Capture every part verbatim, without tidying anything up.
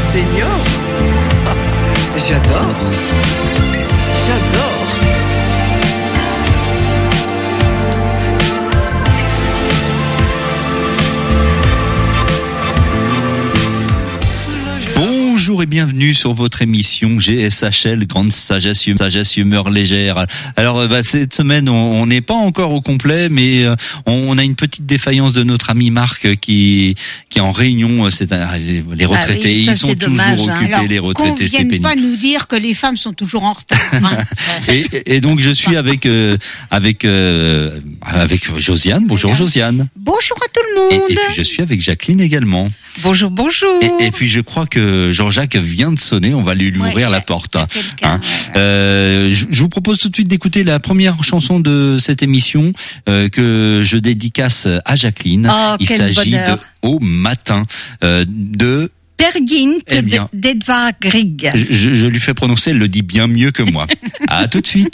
seniors. J'adore. J'adore. Bonjour et bienvenue sur votre émission G S H L, Grande Sagesse, hum- sagesse Humeur Légère. Alors bah, cette semaine on n'est pas encore au complet, mais euh, on a une petite défaillance de notre ami Marc qui qui est en réunion. C'est un, les retraités, Ah oui, ça, ils sont c'est toujours dommage, hein. occupés. Alors, les retraités, c'est qu'on pénible. vienne pas nous dire que les femmes sont toujours en retard. Hein. Et, et donc je suis avec euh, avec euh, avec Josiane. Bonjour Josiane. Bonjour à tout le Et, monde. et puis je suis avec Jacqueline également. Bonjour, bonjour. Et, et puis je crois que Jean-Jacques vient de sonner, on va lui, lui Ouais, ouvrir y a- la porte. y a quelqu'un, Hein. ouais. Euh, je, je vous propose tout de suite d'écouter la première chanson de cette émission euh, que je dédicace à Jacqueline. Oh, Il quel s'agit bonheur. de Au matin euh, de. Per Gynt Eh bien. d'Edvard Grieg. Je, je lui fais prononcer, elle le dit bien mieux que moi. À tout de suite.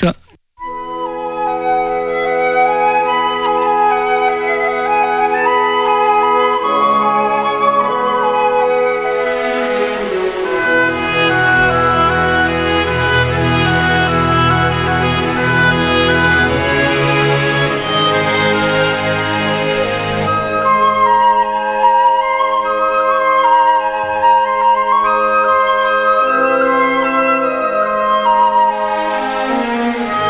Au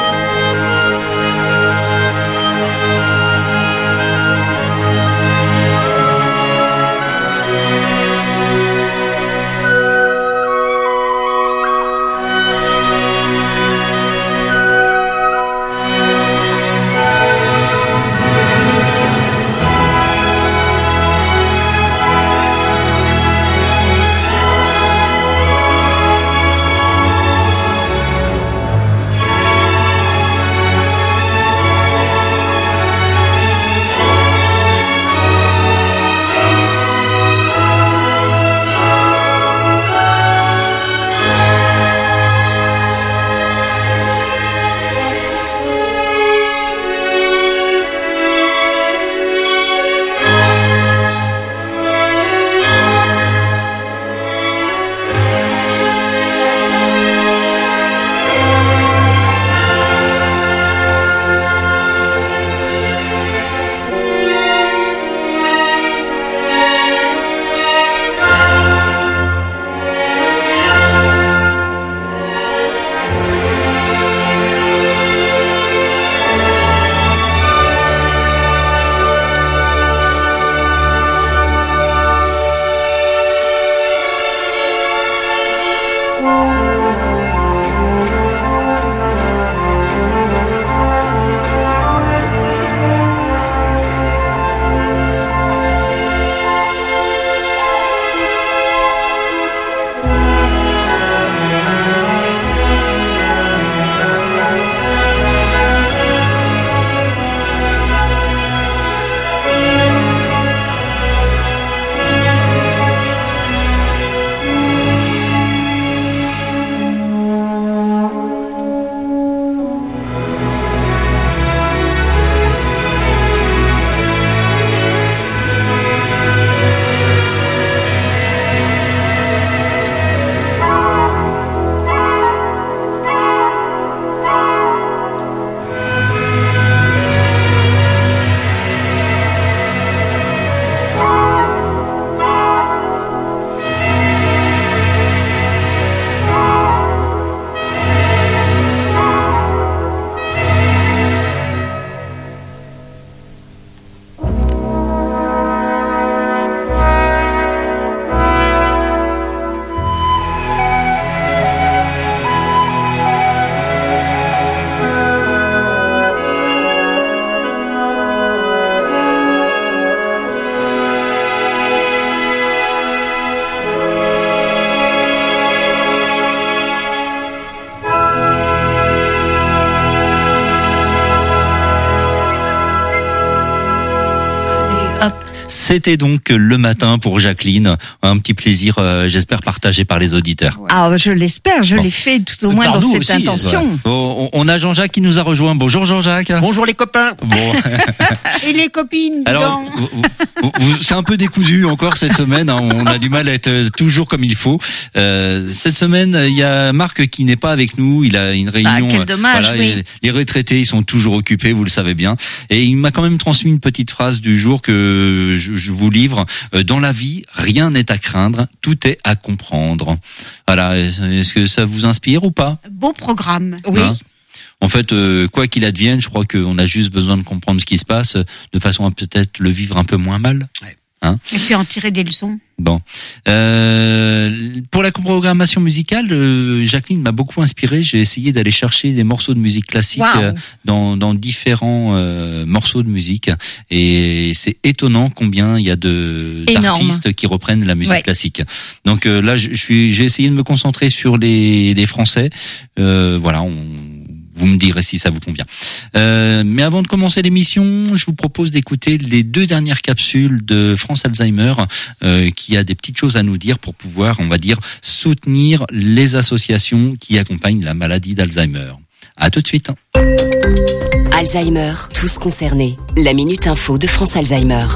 C'était donc le matin pour Jacqueline. Un petit plaisir, euh, j'espère, partagé par les auditeurs. Ah, je l'espère, je Bon. l'ai fait tout au moins Par dans nous cette aussi, intention. Ouais. On, on a Jean-Jacques qui nous a rejoint. Bonjour Jean-Jacques. Bonjour les copains. Bon, Et les copines, dis alors, donc. vous- vous- vous- c'est un peu décousu encore cette semaine. Hein. On a du mal à être toujours comme il faut. Euh, cette semaine, il y a Marc qui n'est pas avec nous. Il a une réunion. quel dommage, voilà, oui. et les retraités, ils sont toujours occupés, vous le savez bien. Et il m'a quand même transmis une petite phrase du jour que je, je vous livre. Euh, Dans la vie, rien n'est à craindre, tout est à comprendre. Voilà. Est-ce que ça vous inspire ou pas? Beau programme. Oui. Hein En fait, euh, quoi qu'il advienne, je crois qu'on a juste besoin de comprendre ce qui se passe, de façon à peut-être le vivre un peu moins mal. Et puis en tirer des leçons. Bon, euh, pour la programmation musicale, euh, Jacqueline m'a beaucoup inspiré. J'ai essayé d'aller chercher des morceaux de musique classique Wow. euh, dans, dans différents euh, morceaux de musique, et c'est étonnant combien il y a de Énorme. d'artistes qui reprennent la musique Ouais. classique. Donc euh, là, je, je suis, j'ai essayé de me concentrer sur les, les Français. Euh, voilà, on, vous me direz si ça vous convient. Euh, mais avant de commencer l'émission, je vous propose d'écouter les deux dernières capsules de France Alzheimer, euh, qui a des petites choses à nous dire pour pouvoir, on va dire, soutenir les associations qui accompagnent la maladie d'Alzheimer. À tout de suite. Alzheimer, tous concernés. La Minute Info de France Alzheimer.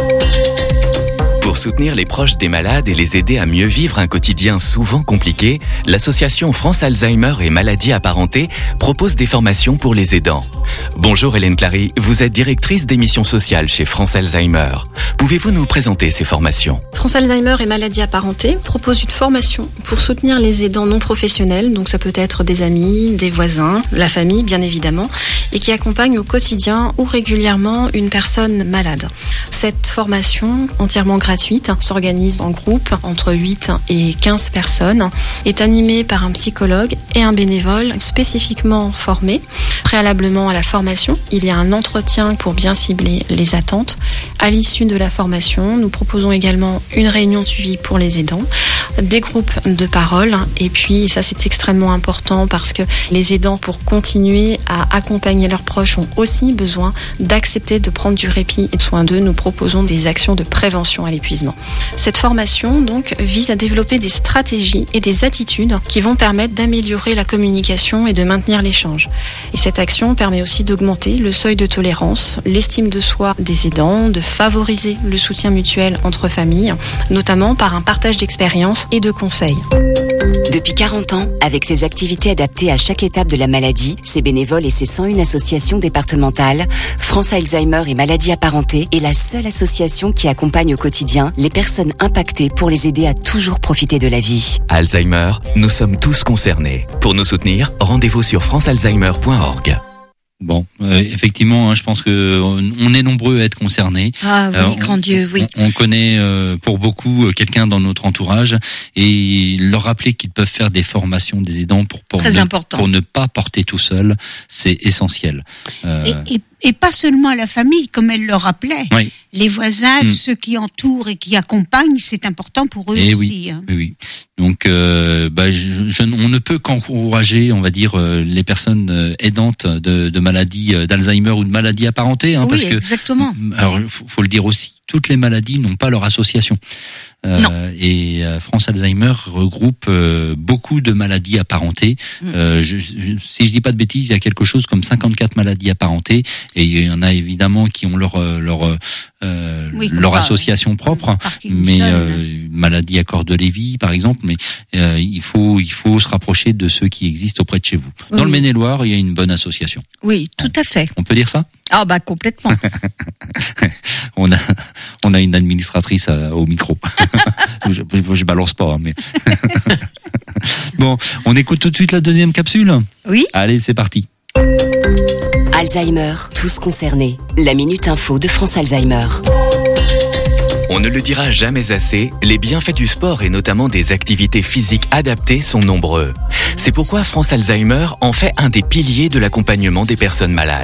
Pour soutenir les proches des malades et les aider à mieux vivre un quotidien souvent compliqué, l'association France Alzheimer et maladies apparentées propose des formations pour les aidants. Bonjour Hélène Clary, vous êtes directrice des missions sociales chez France Alzheimer. Pouvez-vous nous présenter ces formations ? France Alzheimer et maladies apparentées propose une formation pour soutenir les aidants non professionnels, donc ça peut être des amis, des voisins, la famille bien évidemment, et qui accompagnent au quotidien ou régulièrement une personne malade. Cette formation, entièrement gratuite, s'organise en groupe entre huit et quinze personnes, est animée par un psychologue et un bénévole spécifiquement formé. Préalablement à la formation, il y a un entretien pour bien cibler les attentes. À l'issue de la formation, nous proposons également une réunion de suivi pour les aidants, des groupes de parole, et puis ça c'est extrêmement important parce que les aidants, pour continuer à accompagner leurs proches, ont aussi besoin d'accepter de prendre du répit et de soin d'eux. Nous proposons des actions de prévention à l'épuisement. Cette formation donc vise à développer des stratégies et des attitudes qui vont permettre d'améliorer la communication et de maintenir l'échange. Et cette action permet aussi d'augmenter le seuil de tolérance, l'estime de soi des aidants, de favoriser le soutien mutuel entre familles, notamment par un partage d'expériences et de conseils. Depuis quarante ans, avec ses activités adaptées à chaque étape de la maladie, ses bénévoles et ses cent une associations départementales, France Alzheimer et maladies apparentées est la seule association qui accompagne au quotidien les personnes impactées pour les aider à toujours profiter de la vie. Alzheimer, nous sommes tous concernés. Pour nous soutenir, rendez-vous sur france alzheimer point org. Bon, euh, effectivement, hein, je pense que on est nombreux à être concernés. Ah oui, Euh, grand on, Dieu, oui. On, on connaît euh, pour beaucoup euh, quelqu'un dans notre entourage, et leur rappeler qu'ils peuvent faire des formations des aidants pour pour, Très ne, important. pour ne pas porter tout seul, c'est essentiel. Euh, Et, et, et pas seulement à la famille, comme elle le rappelait. Oui. Les voisins, Mm. ceux qui entourent et qui accompagnent, c'est important pour eux Eh aussi. hein. Oui, oui. Donc, euh, bah, je, je- on ne peut qu'encourager, on va dire, euh, les personnes euh, aidantes de, de maladies euh, d'Alzheimer ou de maladies apparentées, hein, Oui, parce que exactement. alors, faut, faut le dire aussi, toutes les maladies n'ont pas leur association. Euh, Non. Et euh, France Alzheimer regroupe euh, beaucoup de maladies apparentées. Mm. Euh, je, je- si je dis pas de bêtises, il y a quelque chose comme cinquante-quatre maladies apparentées, et il y en a évidemment qui ont leur euh, leur euh, Oui, comme leur par- association propre. Parkinson, Mais hein. euh, maladie à corps de Lévy, par exemple, mais euh, il faut il faut se rapprocher de ceux qui existent auprès de chez vous. Dans Oui. le Maine-et-Loire, il y a une bonne association. Oui, tout à fait. On peut dire ça? Ah bah complètement. On a on a une administratrice euh, au micro. je, je, je balance pas, hein, mais bon, on écoute tout de suite la deuxième capsule. Oui. Allez, c'est parti. Alzheimer, tous concernés. La Minute Info de France Alzheimer. On ne le dira jamais assez, les bienfaits du sport et notamment des activités physiques adaptées sont nombreux. C'est pourquoi France Alzheimer en fait un des piliers de l'accompagnement des personnes malades.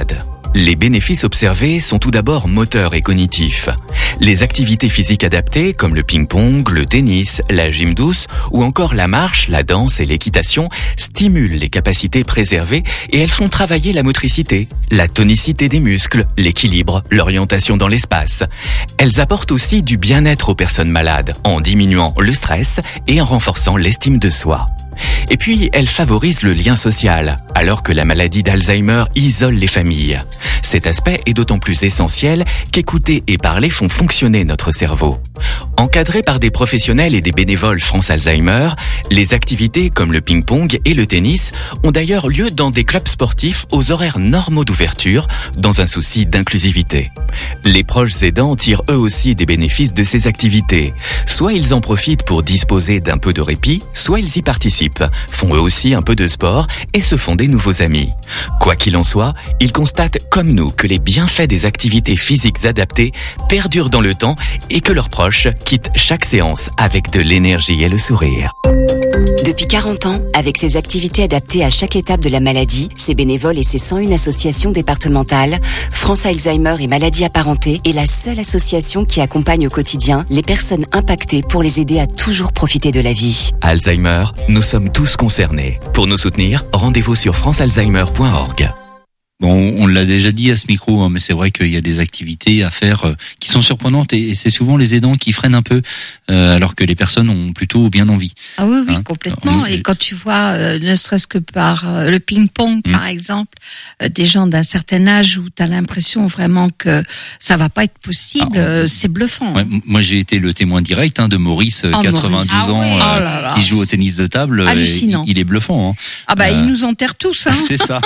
Les bénéfices observés sont tout d'abord moteurs et cognitifs. Les activités physiques adaptées, comme le ping-pong, le tennis, la gym douce ou encore la marche, la danse et l'équitation, stimulent les capacités préservées et elles font travailler la motricité, la tonicité des muscles, l'équilibre, l'orientation dans l'espace. Elles apportent aussi du bien-être aux personnes malades en diminuant le stress et en renforçant l'estime de soi. Et puis, elle favorise le lien social, alors que la maladie d'Alzheimer isole les familles. Cet aspect est d'autant plus essentiel qu'écouter et parler font fonctionner notre cerveau. Encadrées par des professionnels et des bénévoles France Alzheimer, les activités comme le ping-pong et le tennis ont d'ailleurs lieu dans des clubs sportifs aux horaires normaux d'ouverture, dans un souci d'inclusivité. Les proches aidants tirent eux aussi des bénéfices de ces activités. Soit ils en profitent pour disposer d'un peu de répit, soit ils y participent, font eux aussi un peu de sport et se font des nouveaux amis. Quoi qu'il en soit, ils constatent comme nous que les bienfaits des activités physiques adaptées perdurent dans le temps et que leurs proches quittent chaque séance avec de l'énergie et le sourire. Depuis quarante ans, avec ses activités adaptées à chaque étape de la maladie, ses bénévoles et ses cent une associations départementales, France Alzheimer et maladies apparentées est la seule association qui accompagne au quotidien les personnes impactées pour les aider à toujours profiter de la vie. Alzheimer, nous sommes tous concernés. Pour nous soutenir, rendez-vous sur france alzheimer point org. Bon, on l'a déjà dit à ce micro, hein, mais c'est vrai qu'il y a des activités à faire euh, qui sont surprenantes et, et c'est souvent les aidants qui freinent un peu, euh, alors que les personnes ont plutôt bien envie. Ah oui, oui, Hein, complètement. on- Et quand tu vois, euh, ne serait-ce que par euh, le ping-pong, Mm. par exemple, euh, des gens d'un certain âge où tu as l'impression vraiment que ça va pas être possible, Ah, on- euh, c'est bluffant. Ouais, m- moi, j'ai été le témoin direct hein, de Maurice, euh, Oh, quatre-vingt-douze Maurice. ans, Ah ouais. euh, Oh là là. qui joue au tennis de table. euh, Hallucinant. Il, il est bluffant. Hein. Ah bah, Euh, ils nous enterrent tous, hein. C'est ça.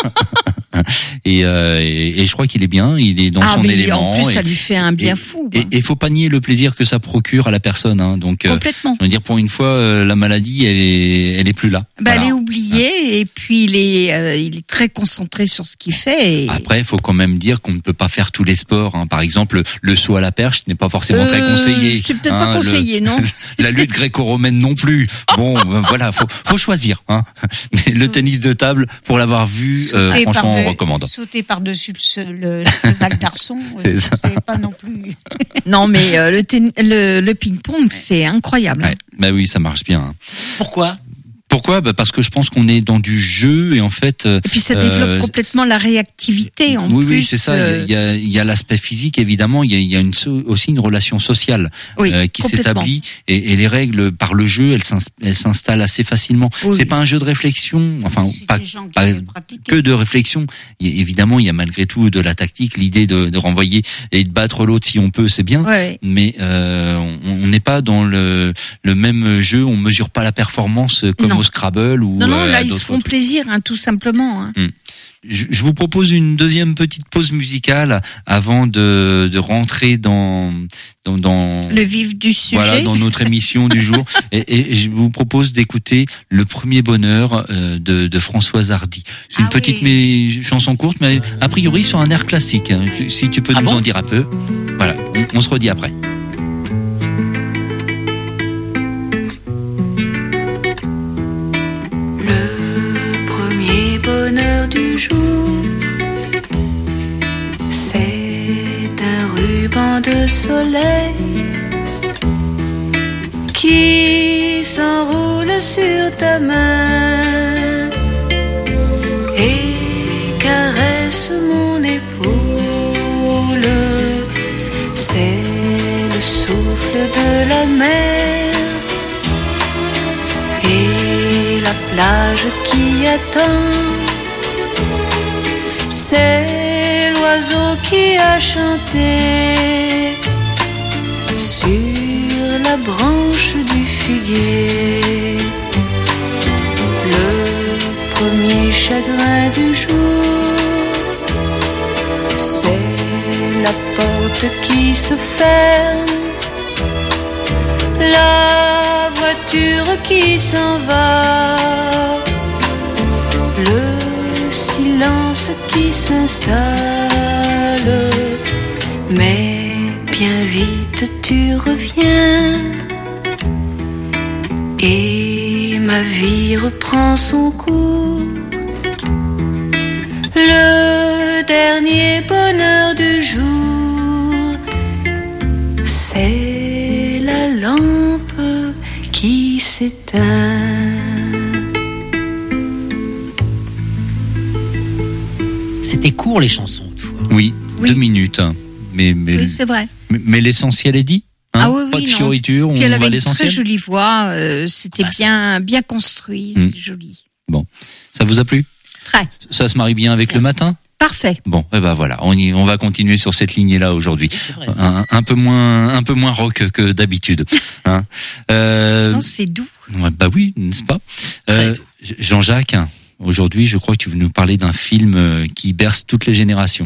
et, euh, et, et je crois qu'il est bien. Il est dans Ah, son mais élément. en plus, et, ça lui fait un bien et- fou. Et hein. il faut pas nier le plaisir que ça procure à la personne. Hein. Donc, euh, Complètement. je veux dire, pour une fois, euh, la maladie, elle est, elle est plus là. Bah, Voilà. elle est oubliée et puis il est, euh, il est très concentré sur ce qu'il fait. Et... Après, il faut quand même dire qu'on ne peut pas faire tous les sports. Hein. Par exemple, le saut à la perche n'est pas forcément très Euh, conseillé. C'est peut-être hein. pas Le- conseillé, non. La lutte gréco-romaine non plus. Bon, ben voilà, faut, faut choisir. Hein. Mais le tennis de table, pour l'avoir vu, euh, Sauter franchement, on par- recommande. Sauter par-dessus le, le cheval d'arçon, C'est euh, ça. c'est pas non plus. Non, mais euh, le, ten- le, le ping-pong, c'est incroyable. Ouais. Bah oui, ça marche bien. hein. Pourquoi ? Pourquoi bah parce que je pense qu'on est dans du jeu et en fait. Et puis ça développe Euh, complètement la réactivité en oui, plus. oui, c'est ça. euh, Il y a, il y a l'aspect physique évidemment. Il y a, il y a une, so- aussi une relation sociale oui, euh, qui complètement. s'établit et, et les règles par le jeu, elles s'ins- elles s'installent assez facilement. Oui. C'est pas un jeu de réflexion, enfin C'est pas des gens qui pas veulent pratiquer. que de réflexion. Il y a- évidemment, il y a malgré tout de la tactique, l'idée de, de renvoyer et de battre l'autre si on peut, c'est bien. Ouais. Mais euh, on on n'est pas dans le, le même jeu, on mesure pas la performance comme Non. au Scrabble ou Non, non, euh, là à ils se d'autres font trucs. plaisir, hein, tout simplement. Hein. Je, je vous propose une deuxième petite pause musicale avant de, de rentrer dans dans, dans Le vif du sujet. voilà dans notre émission du jour et, et je vous propose d'écouter Le Premier Bonheur euh, de, de Françoise Hardy. C'est une Ah petite oui. mais, chanson courte, mais a priori sur un air classique. hein. Tu- Si tu peux Ah nous bon en dire un peu. Voilà, on, on se redit après. Le premier bonheur du jour, c'est un ruban de soleil qui s'enroule sur ta main et caresse mon épaule. C'est le souffle de la mer et la plage qui attend. C'est l'oiseau qui a chanté sur la branche du figuier. Le premier chagrin du jour, c'est la porte qui se ferme, la voiture qui s'en va, le silence qui s'installe. Mais bien vite tu reviens et ma vie reprend son cours. Le le dernier bonheur du jour. C'est la lampe qui s'éteint. C'était court les chansons autrefois. Oui, Oui. deux minutes. Mais, mais, Oui, c'est vrai. mais, mais l'essentiel est dit. Hein, Ah oui, pas oui, de non. fioritures, on Puis elle va à avait une l'essentiel. très jolie voix, euh, c'était Ah bah, bien, bien construit, Mm. c'est joli. Ça vous a plu? Très. Ça se marie bien avec le matin? Parfait. Bon, eh ben voilà, on, y, on va continuer sur cette lignée-là aujourd'hui. Oui, c'est vrai. Un, un peu moins, un peu moins rock que d'habitude. Hein. Euh, Non, c'est doux. ouais, bah oui, n'est-ce pas? Très doux. Jean-Jacques, aujourd'hui, je crois que tu veux nous parler d'un film euh, qui berce toutes les générations.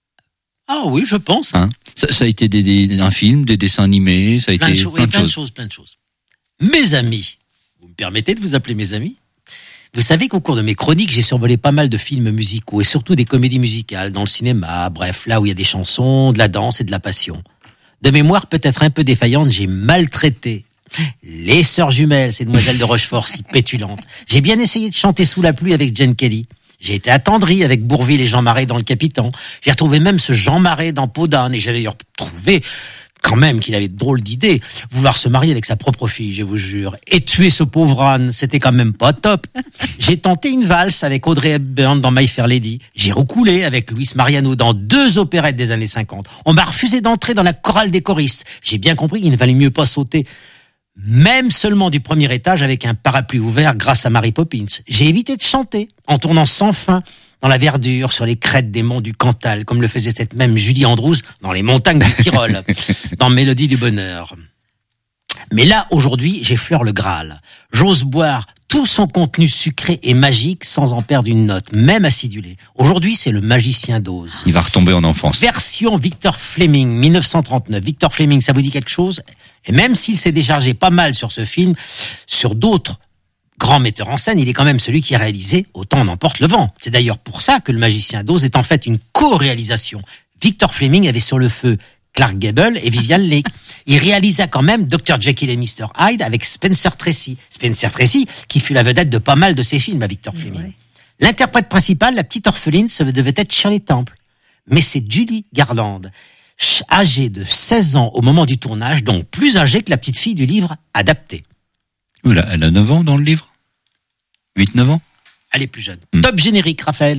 Ah oui, je pense. Hein. Ça, ça a été des, des, un film, des dessins animés, ça a Plein de, été choses, plein de plein de choses. choses, plein de choses. Mes amis, vous me permettez de vous appeler mes amis? Vous savez qu'au cours de mes chroniques, j'ai survolé pas mal de films musicaux et surtout des comédies musicales dans le cinéma, bref, là où il y a des chansons, de la danse et de la passion. De mémoire peut-être un peu défaillante, j'ai maltraité les sœurs jumelles, ces demoiselles de Rochefort si pétulantes. J'ai bien essayé de chanter sous la pluie avec Jane Kelly. J'ai été attendri avec Bourvil et Jean Marais dans Le Capitan. J'ai retrouvé même ce Jean Marais dans Peau d'âne et j'ai d'ailleurs trouvé quand même qu'il avait de drôles d'idées. Vouloir se marier avec sa propre fille, je vous jure. Et tuer ce pauvre âne, c'était quand même pas top. J'ai tenté une valse avec Audrey Hepburn dans My Fair Lady. J'ai recoulé avec Luis Mariano dans deux opérettes des années cinquante. On m'a refusé d'entrer dans la chorale des choristes. J'ai bien compris qu'il ne valait mieux pas sauter, même seulement du premier étage avec un parapluie ouvert grâce à Mary Poppins. J'ai évité de chanter en tournant sans fin dans la verdure, sur les crêtes des monts du Cantal, comme le faisait cette même Julie Andrews dans les montagnes du Tyrol, dans Mélodie du Bonheur. Mais là, aujourd'hui, j'effleure le Graal. J'ose boire tout son contenu sucré et magique sans en perdre une note, même acidulée. Aujourd'hui, c'est le Magicien d'Oz. Il va retomber en enfance. Version Victor Fleming, dix-neuf cent trente-neuf. Victor Fleming, ça vous dit quelque chose? Et même s'il s'est déchargé pas mal sur ce film, sur d'autres grands metteurs en scène, il est quand même celui qui a réalisé Autant en emporte le vent. C'est d'ailleurs pour ça que le Magicien d'Oz est en fait une co-réalisation. Victor Fleming avait sur le feu Clark Gable et Vivian Leigh. Il réalisa quand même docteur Jekyll et mister Hyde avec Spencer Tracy. Spencer Tracy, qui fut la vedette de pas mal de ses films à Victor Fleming. Ouais. L'interprète principale, la petite orpheline, ça devait être Shirley Temple. Mais c'est Judy Garland, âgée de seize ans au moment du tournage, donc plus âgée que la petite fille du livre adapté. Oula, elle a neuf ans dans le livre? huit neuf ans? Elle est plus jeune. Mmh. Top générique, Raphaël.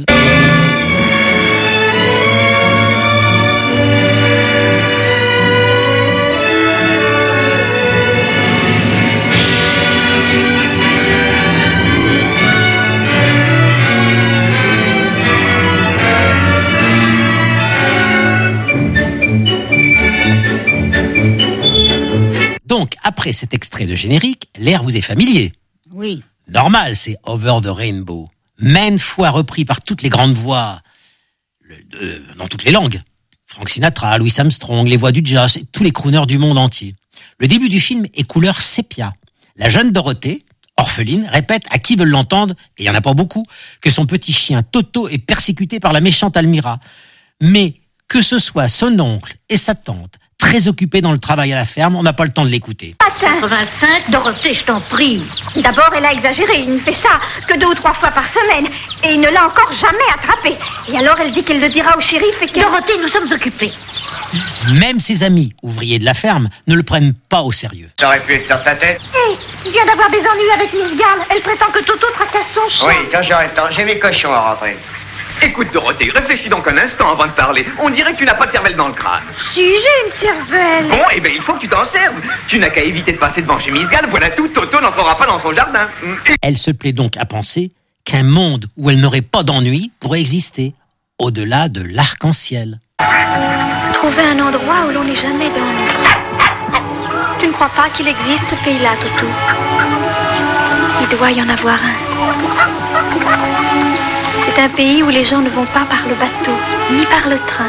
Donc, après cet extrait de générique, l'air vous est familier. Oui. Normal, c'est Over the Rainbow. Maintes fois repris par toutes les grandes voix, le, euh, dans toutes les langues. Frank Sinatra, Louis Armstrong, les voix du jazz, tous les crooners du monde entier. Le début du film est couleur sépia. La jeune Dorothée, orpheline, répète à qui veut l'entendre, et il n'y en a pas beaucoup, que son petit chien Toto est persécuté par la méchante Almira. Mais que ce soit son oncle et sa tante, très occupés dans le travail à la ferme, on n'a pas le temps de l'écouter. quatre-vingt-cinq, Dorothée, je t'en prie. D'abord, elle a exagéré. Il ne fait ça que deux ou trois fois par semaine. Et il ne l'a encore jamais attrapé. Et alors, elle dit qu'elle le dira au shérif et que... Dorothée, nous sommes occupés. Même ses amis, ouvriers de la ferme, ne le prennent pas au sérieux. Ça aurait pu être sur ta tête. Hé, hey, il vient d'avoir des ennuis avec Miss Gall. Elle prétend que Toto tracasse son chien. Oui, quand j'aurai le temps, j'ai mes cochons à rentrer. Écoute, Dorothée, réfléchis donc un instant avant de parler. On dirait que tu n'as pas de cervelle dans le crâne. Si, j'ai une cervelle. Bon, eh bien, il faut que tu t'en serves. Tu n'as qu'à éviter de passer devant chez Miss Gall. Voilà tout, Toto n'entrera pas dans son jardin. Et... Elle se plaît donc à penser qu'un monde où elle n'aurait pas d'ennui pourrait exister, au-delà de l'arc-en-ciel. Trouver un endroit où l'on n'est jamais d'ennui. Tu ne crois pas qu'il existe ce pays-là, Toto? Il doit y en avoir un. C'est un pays où les gens ne vont pas par le bateau, ni par le train.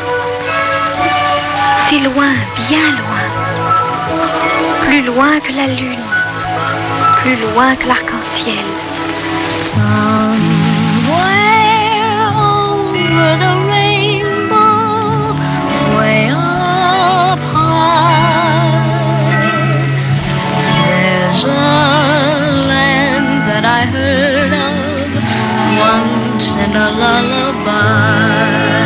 C'est loin, bien loin. Plus loin que la lune. Plus loin que l'arc-en-ciel. Somewhere over the rainbow, way up high, there's a land that I heard of once in a lullaby.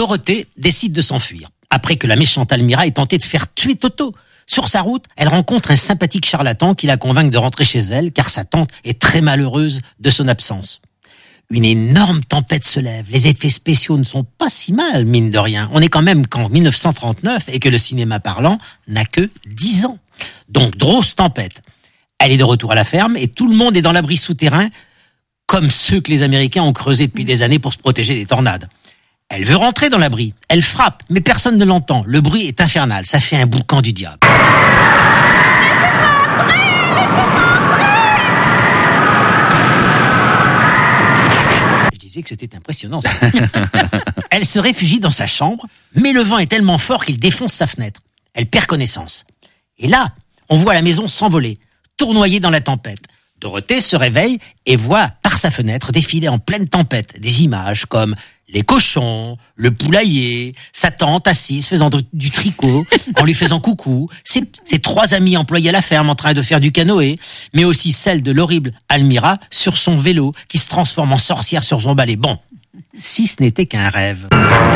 Dorothée décide de s'enfuir, après que la méchante Almira ait tenté de faire tuer Toto. Sur sa route, elle rencontre un sympathique charlatan qui la convainc de rentrer chez elle, car sa tante est très malheureuse de son absence. Une énorme tempête se lève. Les effets spéciaux ne sont pas si mal, mine de rien. On est quand même qu'en dix-neuf cent trente-neuf et que le cinéma parlant n'a que dix ans. Donc, grosse tempête. Elle est de retour à la ferme et tout le monde est dans l'abri souterrain, comme ceux que les Américains ont creusés depuis des années pour se protéger des tornades. Elle veut rentrer dans l'abri. Elle frappe, mais personne ne l'entend. Le bruit est infernal. Ça fait un boucan du diable. Je disais que c'était impressionnant. Ça. Elle se réfugie dans sa chambre, mais le vent est tellement fort qu'il défonce sa fenêtre. Elle perd connaissance. Et là, on voit la maison s'envoler, tournoyer dans la tempête. Dorothée se réveille et voit par sa fenêtre défiler en pleine tempête des images comme les cochons, le poulailler, sa tante assise faisant du tricot, en lui faisant coucou, ses, ses trois amis employés à la ferme en train de faire du canoë, mais aussi celle de l'horrible Almira sur son vélo qui se transforme en sorcière sur son balai. Bon, si ce n'était qu'un rêve.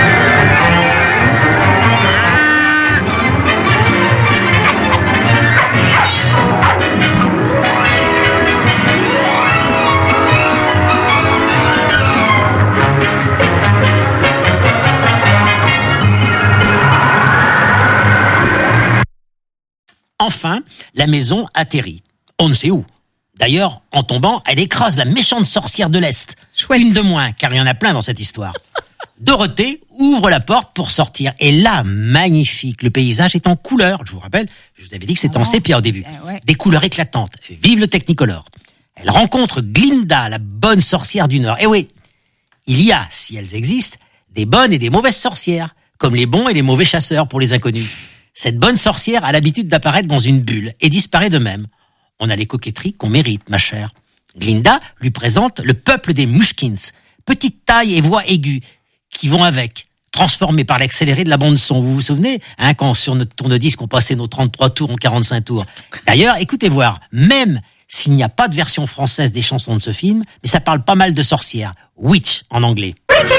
Enfin, la maison atterrit. On ne sait où. D'ailleurs, en tombant, elle écrase la méchante sorcière de l'Est. Chouette. Une de moins, car il y en a plein dans cette histoire. Dorothée ouvre la porte pour sortir. Et là, magnifique, le paysage est en couleur. Je vous rappelle, je vous avais dit que c'était ah en sépia au début. Euh, ouais. Des couleurs éclatantes. Vive le Technicolor. Elle rencontre Glinda, la bonne sorcière du Nord. Et oui, il y a, si elles existent, des bonnes et des mauvaises sorcières, comme les bons et les mauvais chasseurs pour les inconnus. Cette bonne sorcière a l'habitude d'apparaître dans une bulle et disparaît de même. On a les coquetteries qu'on mérite, ma chère. Glinda lui présente le peuple des Mushkins, petite taille et voix aiguë, qui vont avec, transformés par l'accéléré de la bande-son. Vous vous souvenez, hein, quand sur notre tourne-disque, on passait nos trente-trois tours en quarante-cinq tours. D'ailleurs, écoutez voir, même s'il n'y a pas de version française des chansons de ce film, mais ça parle pas mal de sorcières. Witch en anglais.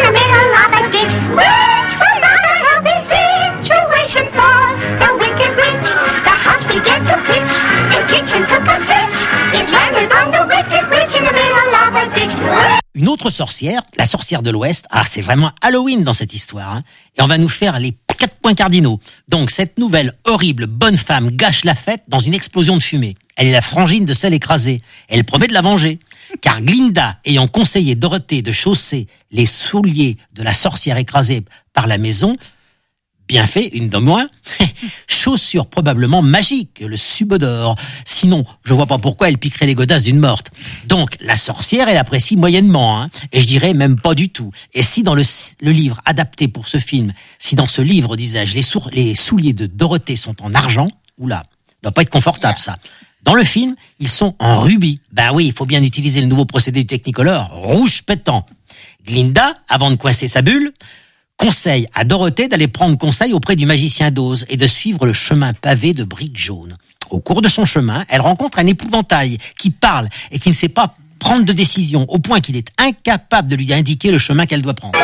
Une autre sorcière, la sorcière de l'Ouest, ah c'est vraiment Halloween dans cette histoire, hein, et on va nous faire les quatre points cardinaux. Donc cette nouvelle horrible bonne femme gâche la fête dans une explosion de fumée. Elle est la frangine de celle écrasée, elle promet de la venger, car Glinda ayant conseillé Dorothée de chausser les souliers de la sorcière écrasée par la maison, bien fait, une de moins. Chaussure probablement magique, le subodore. Sinon, je vois pas pourquoi elle piquerait les godasses d'une morte. Donc, la sorcière, elle apprécie moyennement, hein, et je dirais même pas du tout. Et si dans le, le livre adapté pour ce film, si dans ce livre, disais-je, les, sour- les souliers de Dorothée sont en argent, oula, doit pas être confortable ça. Dans le film, ils sont en rubis. Ben oui, il faut bien utiliser le nouveau procédé du Technicolor, rouge pétant. Glinda, avant de coincer sa bulle, conseille à Dorothée d'aller prendre conseil auprès du magicien d'Oz et de suivre le chemin pavé de briques jaunes. Au cours de son chemin, elle rencontre un épouvantail qui parle et qui ne sait pas prendre de décision, au point qu'il est incapable de lui indiquer le chemin qu'elle doit prendre.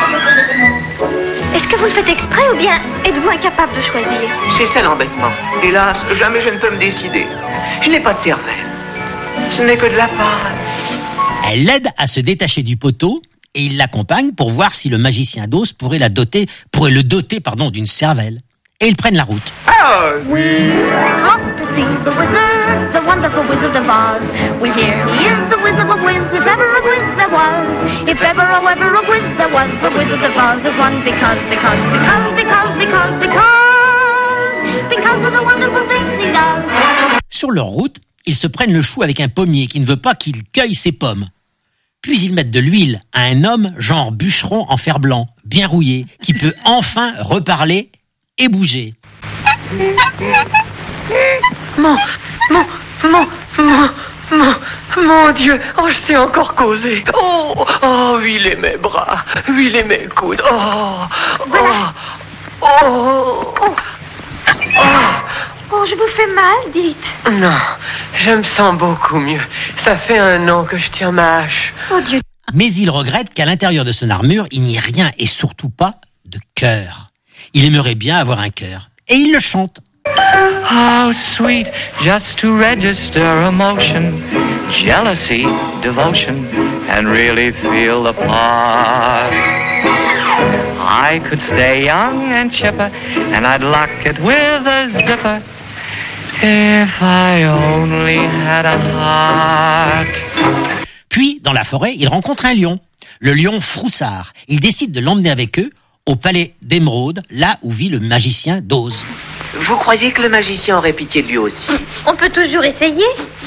Est-ce que vous le faites exprès ou bien êtes-vous incapable de choisir? C'est ça l'embêtement. Hélas, jamais je ne peux me décider. Je n'ai pas de cervelle. Ce n'est que de la pâte. Elle l'aide à se détacher du poteau et il l'accompagne pour voir si le magicien d'Oz pourrait la doter, pourrait le doter, pardon, d'une cervelle. Et ils prennent la route. Oh, oui. Off to see the wizard, the wonderful Wizard of Oz. We hear he is the Wizard of Wiz, if ever a Wiz there was. If ever, oh, ever a Wiz there was, the Wizard of Oz is one because, because, because, because, because, because, because of the wonderful things he does. Sur leur route, ils se prennent le chou avec un pommier qui ne veut pas qu'il cueille ses pommes. Puis ils mettent de l'huile à un homme, genre bûcheron en fer blanc, bien rouillé, qui peut enfin reparler et bouger. Mon, mon, mon, mon, mon, mon Dieu, oh, je sais encore causer. Oh, oh, huilez mes bras, huilez mes coudes. Oh, oh, oh, oh, oh. Oh, je vous fais mal, dites. Non, je me sens beaucoup mieux. Ça fait un an que je tiens ma hache. Oh Dieu. Mais il regrette qu'à l'intérieur de son armure, il n'y ait rien et surtout pas de cœur. Il aimerait bien avoir un cœur. Et il le chante. How sweet just to register emotion, jealousy, devotion, and really feel the part. I could stay young and chipper, and I'd lock it with a zipper, if I only had a heart. Puis, dans la forêt, il rencontre un lion, le lion Froussard. Il décide de l'emmener avec eux au palais d'Émeraude, là où vit le magicien d'Oz. Vous croyez que le magicien aurait pitié de lui aussi? On peut toujours essayer.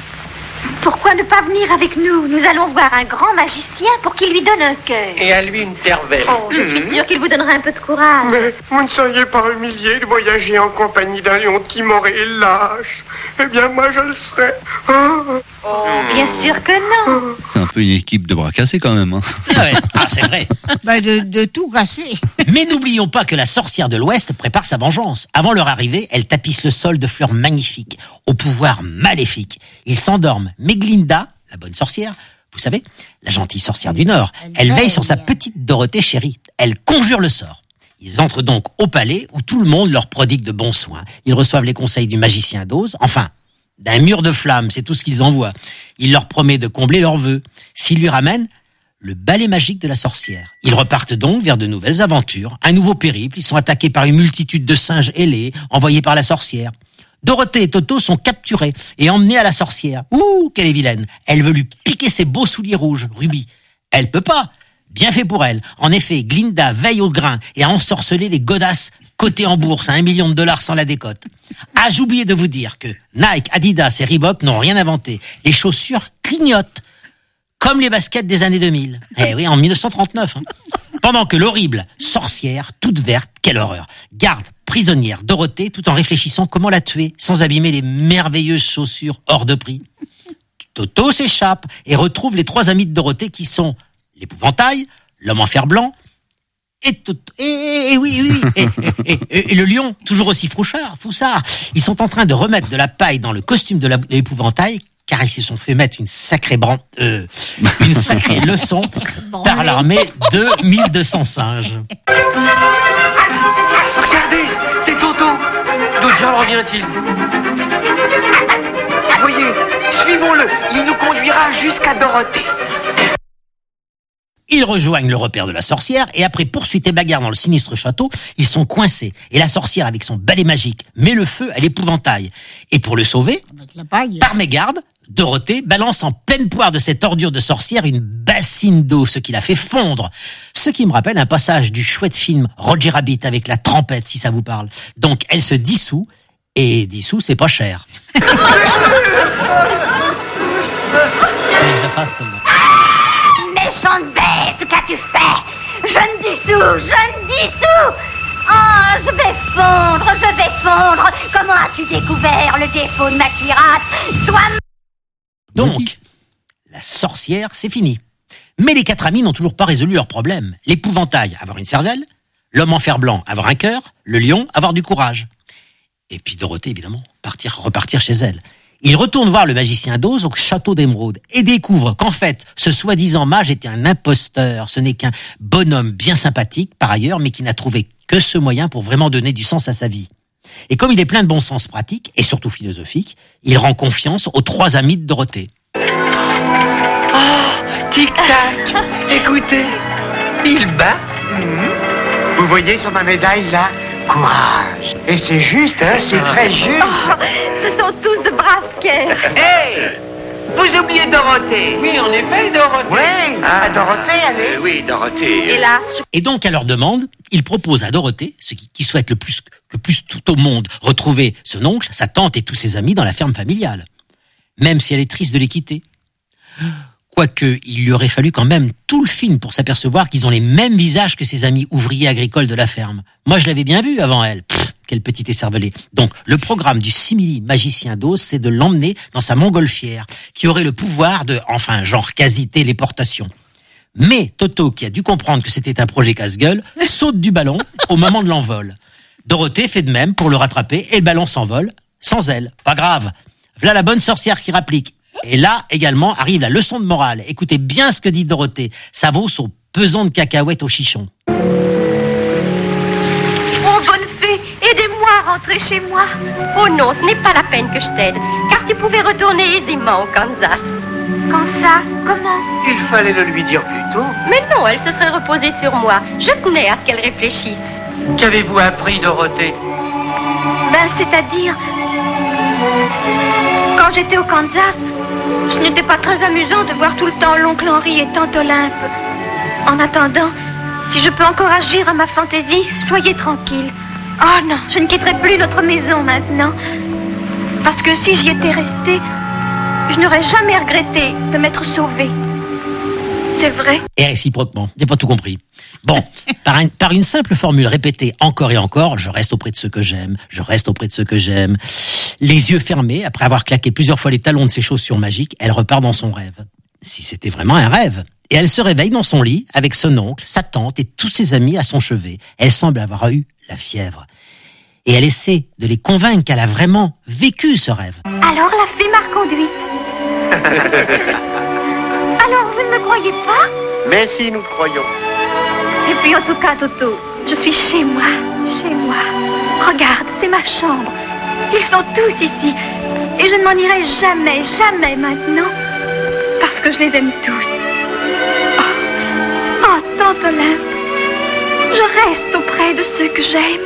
Pourquoi ne pas venir avec nous? Nous allons voir un grand magicien pour qu'il lui donne un cœur. Et à lui une cervelle. Oh, je suis sûre qu'il vous donnera un peu de courage. Mais vous ne seriez pas humilié de voyager en compagnie d'un lion timoré et lâche? Eh bien, moi, je le serais. Oh, oh bien sûr que non. C'est un peu une équipe de bras cassés quand même. Hein. Ah, ouais. Ah, c'est vrai. Bah de, de tout casser. Mais n'oublions pas que la sorcière de l'Ouest prépare sa vengeance. Avant leur arrivée, elle tapisse le sol de fleurs magnifiques, au pouvoir maléfique. Ils s'endorment. Mais Glinda, la bonne sorcière, vous savez, la gentille sorcière du Nord, elle veille sur sa petite Dorothée chérie. Elle conjure le sort. Ils entrent donc au palais où tout le monde leur prodigue de bons soins. Ils reçoivent les conseils du magicien d'Oz, enfin, d'un mur de flammes, c'est tout ce qu'ils envoient. Il leur promet de combler leurs vœux. S'ils lui ramènent le balai magique de la sorcière. Ils repartent donc vers de nouvelles aventures, un nouveau périple. Ils sont attaqués par une multitude de singes ailés, envoyés par la sorcière. Dorothée et Toto sont capturés et emmenés à la sorcière. Ouh, qu'elle est vilaine. Elle veut lui piquer ses beaux souliers rouges, Ruby. Elle peut pas. Bien fait pour elle. En effet, Glinda veille au grain et a ensorcelé les godasses cotées en bourse à un million de dollars sans la décote. Ah, j'ai oublié de vous dire que Nike, Adidas et Reebok n'ont rien inventé. Les chaussures clignotent, comme les baskets des années deux mille. Eh oui, en mille neuf cent trente-neuf. Hein. Pendant que l'horrible sorcière, toute verte, quelle horreur, garde prisonnière Dorothée tout en réfléchissant comment la tuer sans abîmer les merveilleuses chaussures hors de prix. Toto s'échappe et retrouve les trois amis de Dorothée qui sont l'épouvantail, l'homme en fer blanc et, tout, et, et, et oui, oui, et, et, et, et le lion, toujours aussi frouchard, foussard. Ils sont en train de remettre de la paille dans le costume de l'épouvantail, car ils se sont fait mettre une sacrée bran... euh, une sacrée leçon par l'armée de mille deux cents singes. Regardez, c'est Toto. D'où Jean revient-il? Voyez, suivons-le. Il nous conduira jusqu'à Dorothée. Ils rejoignent le repère de la sorcière et après poursuite et bagarre dans le sinistre château, ils sont coincés. Et la sorcière, avec son balai magique, met le feu à l'épouvantail. Et pour le sauver, par mégarde, Dorothée balance en pleine poire de cette ordure de sorcière une bassine d'eau, ce qui la fait fondre. Ce qui me rappelle un passage du chouette film Roger Rabbit avec la trompette, si ça vous parle. Donc elle se dissout, et dissout, c'est pas cher. Allez, je la fasse, celle-là. Méchante bête, qu'as-tu fait? Je me dissous, je me dissous. Oh, je vais fondre, je vais fondre. Comment as-tu découvert le défaut de ma cuirasse? Sois... Donc, la sorcière, c'est fini. Mais les quatre amis n'ont toujours pas résolu leur problème. L'épouvantail, avoir une cervelle. L'homme en fer blanc, avoir un cœur. Le lion, avoir du courage. Et puis Dorothée, évidemment, partir, repartir chez elle. Ils retournent voir le magicien d'Oz au château d'Émeraude et découvrent qu'en fait, ce soi-disant mage était un imposteur. Ce n'est qu'un bonhomme bien sympathique, par ailleurs, mais qui n'a trouvé que ce moyen pour vraiment donner du sens à sa vie. Et comme il est plein de bon sens pratique, et surtout philosophique, il rend confiance aux trois amis de Dorothée. Oh, tic-tac, écoutez, il bat. Mmh. Vous voyez sur ma médaille, là? Courage. Et c'est juste, hein, c'est très juste. Oh, ce sont tous de braves cœurs. Hé, vous oubliez Dorothée. Oui, en effet, Dorothée. Oui, ah, Dorothée, allez. Euh, oui, Dorothée. Hélas. Et donc, à leur demande, il propose à Dorothée, ce qui, qui souhaite le plus que plus tout au monde, retrouver son oncle, sa tante et tous ses amis dans la ferme familiale. Même si elle est triste de les quitter. Quoique, il lui aurait fallu quand même tout le film pour s'apercevoir qu'ils ont les mêmes visages que ses amis ouvriers agricoles de la ferme. Moi, je l'avais bien vu avant elle. Pff, quel petit écervelé. Donc, le programme du simili magicien d'Oz, c'est de l'emmener dans sa montgolfière, qui aurait le pouvoir de, enfin, genre quasi-téléportation. Mais Toto, qui a dû comprendre que c'était un projet casse-gueule, saute du ballon au moment de l'envol. Dorothée fait de même pour le rattraper et le ballon s'envole sans elle. Pas grave. Voilà la bonne sorcière qui rapplique. Et là, également, arrive la leçon de morale. Écoutez bien ce que dit Dorothée. Ça vaut son pesant de cacahuètes au chichon. Aidez-moi à rentrer chez moi. Oh non, ce n'est pas la peine que je t'aide, car tu pouvais retourner aisément au Kansas. Quand ça? Comment? Il fallait le lui dire plus tôt. Mais non, elle se serait reposée sur moi. Je tenais à ce qu'elle réfléchisse. Qu'avez-vous appris, Dorothée? Ben, c'est-à-dire... Quand j'étais au Kansas, ce n'était pas très amusant de voir tout le temps l'oncle Henri et tante Olympe. En attendant, si je peux encore agir à ma fantaisie, soyez tranquille. Oh non, je ne quitterai plus notre maison maintenant. Parce que si j'y étais restée, je n'aurais jamais regretté de m'être sauvée. C'est vrai. Et réciproquement. J'ai pas tout compris. Bon, par, un, par une simple formule répétée encore et encore, je reste auprès de ceux que j'aime, je reste auprès de ceux que j'aime. Les yeux fermés, après avoir claqué plusieurs fois les talons de ses chaussures magiques, elle repart dans son rêve. Si c'était vraiment un rêve. Et elle se réveille dans son lit avec son oncle, sa tante et tous ses amis à son chevet. Elle semble avoir eu la fièvre. Et elle essaie de les convaincre qu'elle a vraiment vécu ce rêve. Alors la fée m'a reconduit. Alors vous ne me croyez pas? Mais si, nous croyons. Et puis en tout cas, Toto, je suis chez moi, chez moi. Regarde, c'est ma chambre. Ils sont tous ici. Et je ne m'en irai jamais, jamais maintenant. Parce que je les aime tous. Oh, oh tante Olympe, je reste auprès de ceux que j'aime.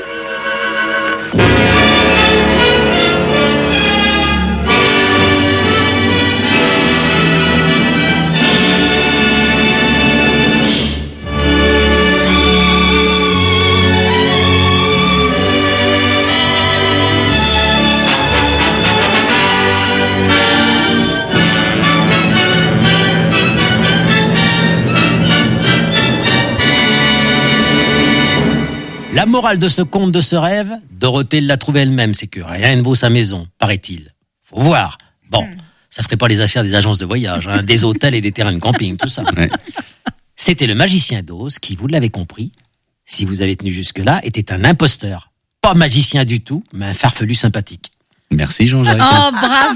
La morale de ce conte, de ce rêve, Dorothée l'a trouvée elle-même, c'est que rien ne vaut sa maison, paraît-il. Faut voir. Bon, mmh. ça ferait pas les affaires des agences de voyage, hein, des hôtels et des terrains de camping, tout ça. Ouais. C'était le magicien d'Oz qui, vous l'avez compris, si vous avez tenu jusque-là, était un imposteur. Pas magicien du tout, mais un farfelu sympathique. Merci Jean-Jacques. Oh,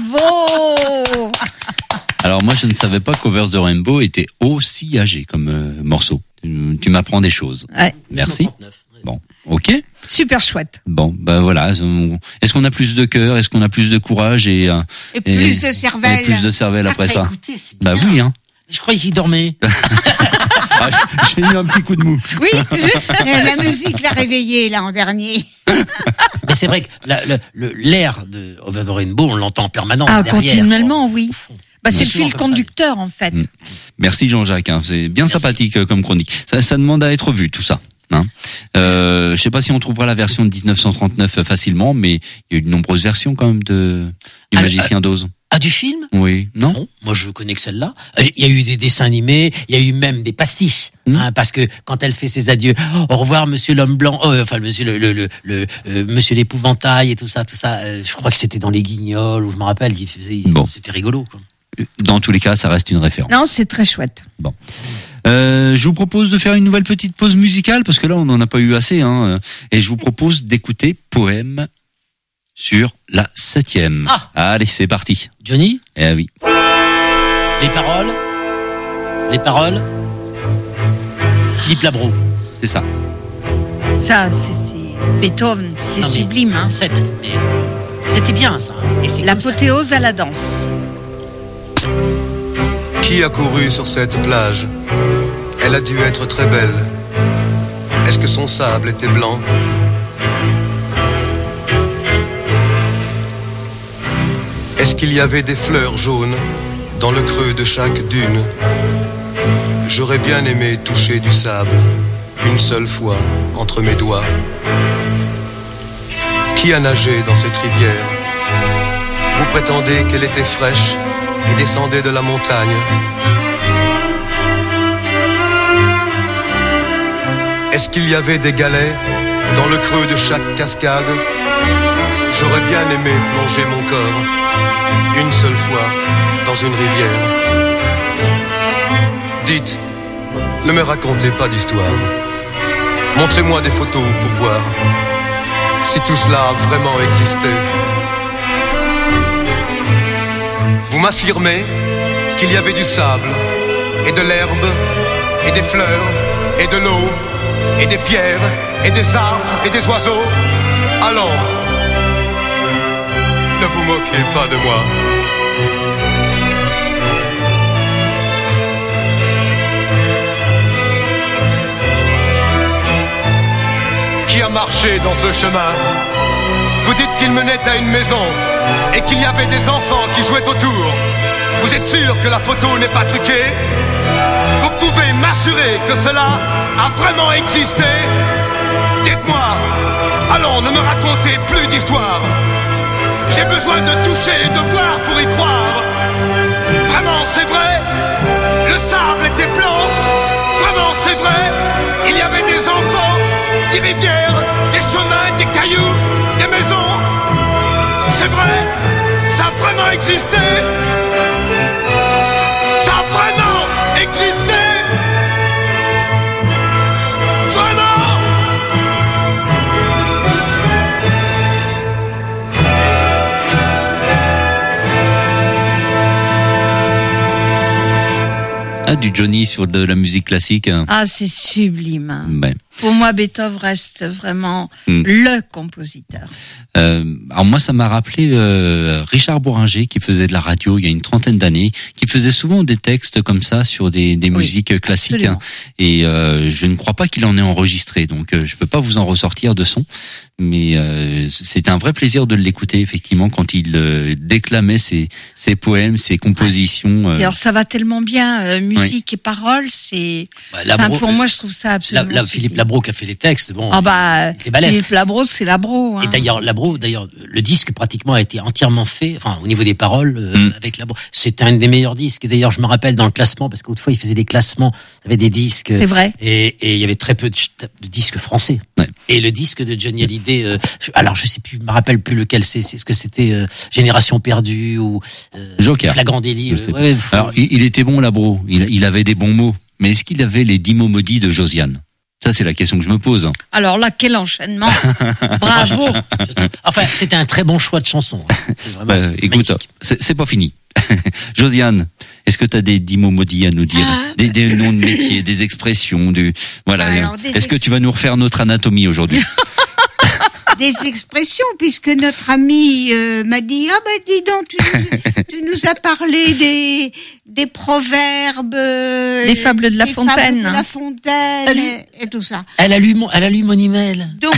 bravo. Alors moi, je ne savais pas qu'Over the Rainbow était aussi âgé comme euh, morceau. Tu, tu m'apprends des choses. Ouais. Merci. Bon, ok. Super chouette. Bon, ben voilà. Est-ce qu'on a plus de cœur? Est-ce qu'on a plus de courage et, et, et plus de cervelle? Et plus de cervelle après ah, ça. Écoutez, c'est bien. Bah oui, hein. Je croyais qu'il dormait. ah, j'ai eu un petit coup de mou. Oui, je... la musique l'a réveillé là en dernier. Mais c'est vrai que la, le, le, l'air de Over the Rainbow, on l'entend en permanence ah, derrière. Continuellement, oh, oui. Bah, c'est le fil conducteur, ça. en fait. Mmh. Merci Jean-Jacques. Hein. C'est bien Merci. sympathique comme chronique. Ça, ça demande à être vu, tout ça. Hein. Euh, je sais pas si on trouvera la version de dix-neuf cent trente-neuf facilement, mais il y a eu de nombreuses versions quand même de du ah, Magicien ah, d'Oz. Ah, du film? Oui, non, non moi je connais que celle-là. Il y a eu des dessins animés, il y a eu même des pastiches, mmh. hein, parce que quand elle fait ses adieux, au revoir Monsieur l'homme blanc, euh, enfin Monsieur le le le, le euh, Monsieur l'épouvantail et tout ça, tout ça. Euh, je crois que c'était dans les Guignols, ou je me rappelle, il faisait, il, bon. c'était rigolo, quoi. Dans tous les cas, ça reste une référence. Non, c'est très chouette. Bon. Euh, je vous propose de faire une nouvelle petite pause musicale parce que là on n'en a pas eu assez hein, et je vous propose d'écouter Poème sur la septième. Ah. Allez, c'est parti. Johnny ? Eh oui. Les paroles Les paroles Philippe Labro. C'est ça. Ça, c'est, c'est Beethoven, c'est non, sublime. Hein. Sept. Mais c'était bien ça. Et c'est l'apothéose à la danse. Qui a couru sur cette plage ? Elle a dû être très belle. Est-ce que son sable était blanc ? Est-ce qu'il y avait des fleurs jaunes dans le creux de chaque dune ? J'aurais bien aimé toucher du sable une seule fois entre mes doigts. Qui a nagé dans cette rivière ? Vous prétendez qu'elle était fraîche et descendait de la montagne ? Est-ce qu'il y avait des galets dans le creux de chaque cascade ? J'aurais bien aimé plonger mon corps une seule fois dans une rivière. Dites, ne me racontez pas d'histoire. Montrez-moi des photos pour voir si tout cela a vraiment existé. Vous m'affirmez qu'il y avait du sable et de l'herbe et des fleurs et de l'eau et des pierres et des arbres et des oiseaux. Allons, ne vous moquez pas de moi. Qui a marché dans ce chemin? Vous dites qu'il menait à une maison et qu'il y avait des enfants qui jouaient autour. Vous êtes sûr que la photo n'est pas truquée? Vous pouvez m'assurer que cela a vraiment existé? Dites-moi, allons, ne me racontez plus d'histoire. J'ai besoin de toucher et de voir pour y croire. Vraiment, c'est vrai? Le sable était blanc? Vraiment, c'est vrai? Il y avait des enfants, des rivières, des chemins, des cailloux, des maisons. C'est vrai? Ça a vraiment existé? Ça a vraiment existé? Vraiment? Ah, du Johnny sur de la musique classique. Ah, c'est sublime. Ben. Pour moi, Beethoven reste vraiment mm. le compositeur. Euh, alors moi, ça m'a rappelé euh, Richard Bohringer qui faisait de la radio il y a une trentaine d'années, qui faisait souvent des textes comme ça sur des, des oui, musiques classiques. Absolument. Et euh, je ne crois pas qu'il en ait enregistré, donc euh, je peux pas vous en ressortir de son. Mais euh, c'était un vrai plaisir de l'écouter effectivement quand il euh, déclamait ses, ses poèmes, ses compositions. Euh... Et alors ça va tellement bien, euh, musique oui. et paroles, c'est. Bah, enfin, pour moi, je trouve ça absolument. La, la, Philippe Labro qui a fait les textes, bon. Ah bah. Il balèze. Philippe Labro, c'est Labro. Hein. Et d'ailleurs, Labro, d'ailleurs, le disque pratiquement a été entièrement fait, enfin au niveau des paroles, euh, mm. avec Labro. C'est un des meilleurs disques. Et d'ailleurs, je me rappelle dans le classement parce qu'autrefois il faisait des classements, il y avait des disques. C'est vrai. Et, et il y avait très peu de, de disques français. Ouais. Et le disque de Johnny Hallyday, euh, alors je sais plus, je me rappelle plus lequel c'est. C'est ce que c'était euh, Génération perdue ou euh, Joker. Flagrant délit. Euh, ouais, alors il, il était bon Labro, il, il avait des bons mots, mais est-ce qu'il avait les dix mots maudits de Josiane? Ça, c'est la question que je me pose. Alors là, quel enchaînement. Bravo. Enfin, c'était un très bon choix de chanson. Vraiment, bah, écoute, c'est, c'est pas fini. Josiane, est-ce que tu as des dix mots maudits à nous dire? ah, des, des noms de métiers, des expressions, du voilà. Alors, est-ce ex... que tu vas nous refaire notre anatomie aujourd'hui? Des expressions, puisque notre ami euh, m'a dit ah ben dis donc tu, tu nous as parlé des des proverbes, euh, des fables de La des Fontaine, fables de La Fontaine elle, et, et tout ça. Elle a lu mon, elle a lu mon email. Donc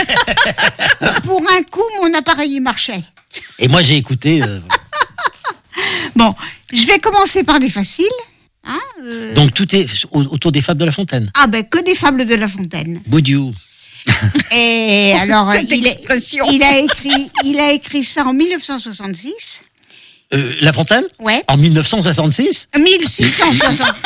pour un coup mon appareil marchait. Et moi j'ai écouté. Euh... Bon, je vais commencer par des faciles. Hein, euh... Donc tout est autour des fables de La Fontaine. Ah ben que des fables de La Fontaine. Boudiou. Et alors, il, est, il a écrit, il a écrit ça en dix-neuf cent soixante-six. Euh, La Fontaine? Ouais. En dix-neuf cent soixante-six? mille six cent soixante.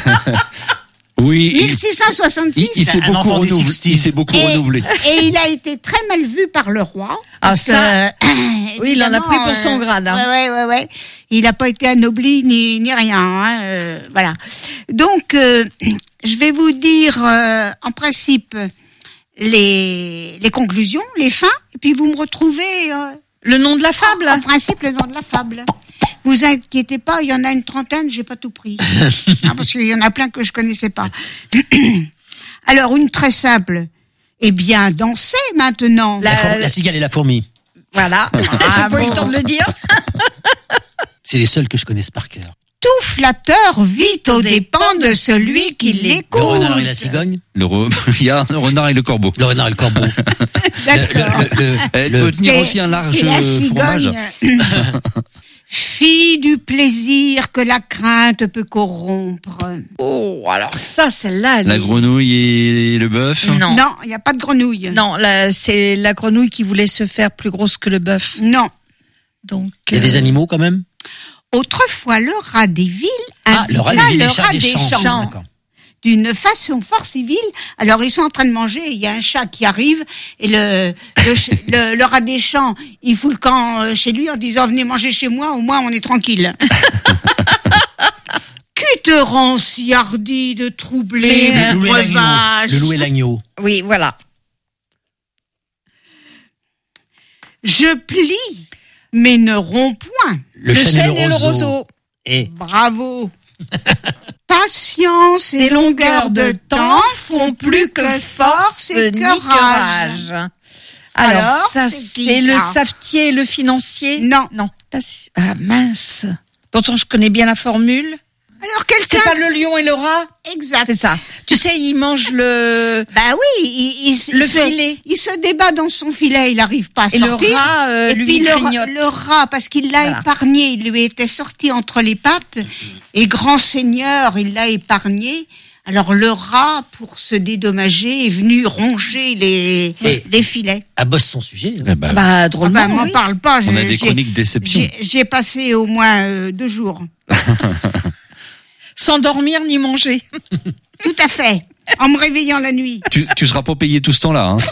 Oui. mille six cent soixante-six. Il, il s'est beaucoup renouvelé. Il s'est beaucoup et, renouvelé. Et il a été très mal vu par le roi. Ah ça. Que, oui, il en a pris pour son grade. Hein. Ouais, ouais, ouais, ouais. Il n'a pas été anobli ni ni rien. Hein, euh, voilà. Donc, euh, je vais vous dire, euh, en principe. Les, les conclusions, les fins, et puis vous me retrouvez euh, le nom de la fable. En, en principe, le nom de la fable. Vous inquiétez pas, il y en a une trentaine, j'ai pas tout pris, hein, parce qu'il y en a plein que je connaissais pas. Alors une très simple. Eh bien, danser maintenant. La, la, la cigale et la fourmi. Voilà. Ah, j'ai pas eu le temps de le dire. C'est les seuls que je connaisse par cœur. Tout flatteur vit aux dépens de celui qui l'écoute. Le renard et la cigogne. Le re... Il y a le renard et le corbeau. Le renard et le corbeau. D'accord. Le, le, le, Elle peut tenir et, aussi un large la fromage. Fille du plaisir que la crainte peut corrompre. Oh, alors ça, celle-là. La est... grenouille et le bœuf. Non, non, il n'y a pas de grenouille. Non, là, c'est la grenouille qui voulait se faire plus grosse que le bœuf. Non. Donc. Il y a euh... des animaux quand même. Autrefois, le rat des villes ah, le rat des, villes, le rat rat des, des champs, champs d'une façon fort civile. Alors, ils sont en train de manger, il y a un chat qui arrive, et le, le, le, le rat des champs, il fout le camp chez lui en disant « Venez manger chez moi, au moins on est tranquille. » Qui te rend si hardi de troubler le, mon breuvage? Le loup et l'agneau. Oui, voilà. Je plie, mais ne romps point. Le, le chêne et le roseau. roseau. Et... Bravo. Patience et longueur de temps font plus que force et courage. Alors, Alors, ça, c'est qui, c'est le ça savetier et le financier. Non. Non. Pas si- Ah mince. Pourtant, je connais bien la formule. Alors, quelqu'un... C'est pas le lion et le rat? Exact. C'est ça. Tu sais, il mange le... Bah oui, il, il, Le il se, filet. il se débat dans son filet, il n'arrive pas à Et le sortir. rat, euh, et lui, puis il le, grignote. le rat, parce qu'il l'a Voilà. épargné, il lui était sorti entre les pattes, et grand seigneur, il l'a épargné. Alors le rat, pour se dédommager, est venu ronger les, Et- les filets. Elle bosse son sujet. hein. Eh ben, Bah, Ah drôlement, bah, m'en oui. parle pas. on a j'ai- des j'ai- chroniques déception. J'ai j'ai passé au moins euh, deux jours. Sans dormir ni manger. Tout à fait. En me réveillant la nuit. Tu, tu seras pas payé tout ce temps-là. Hein.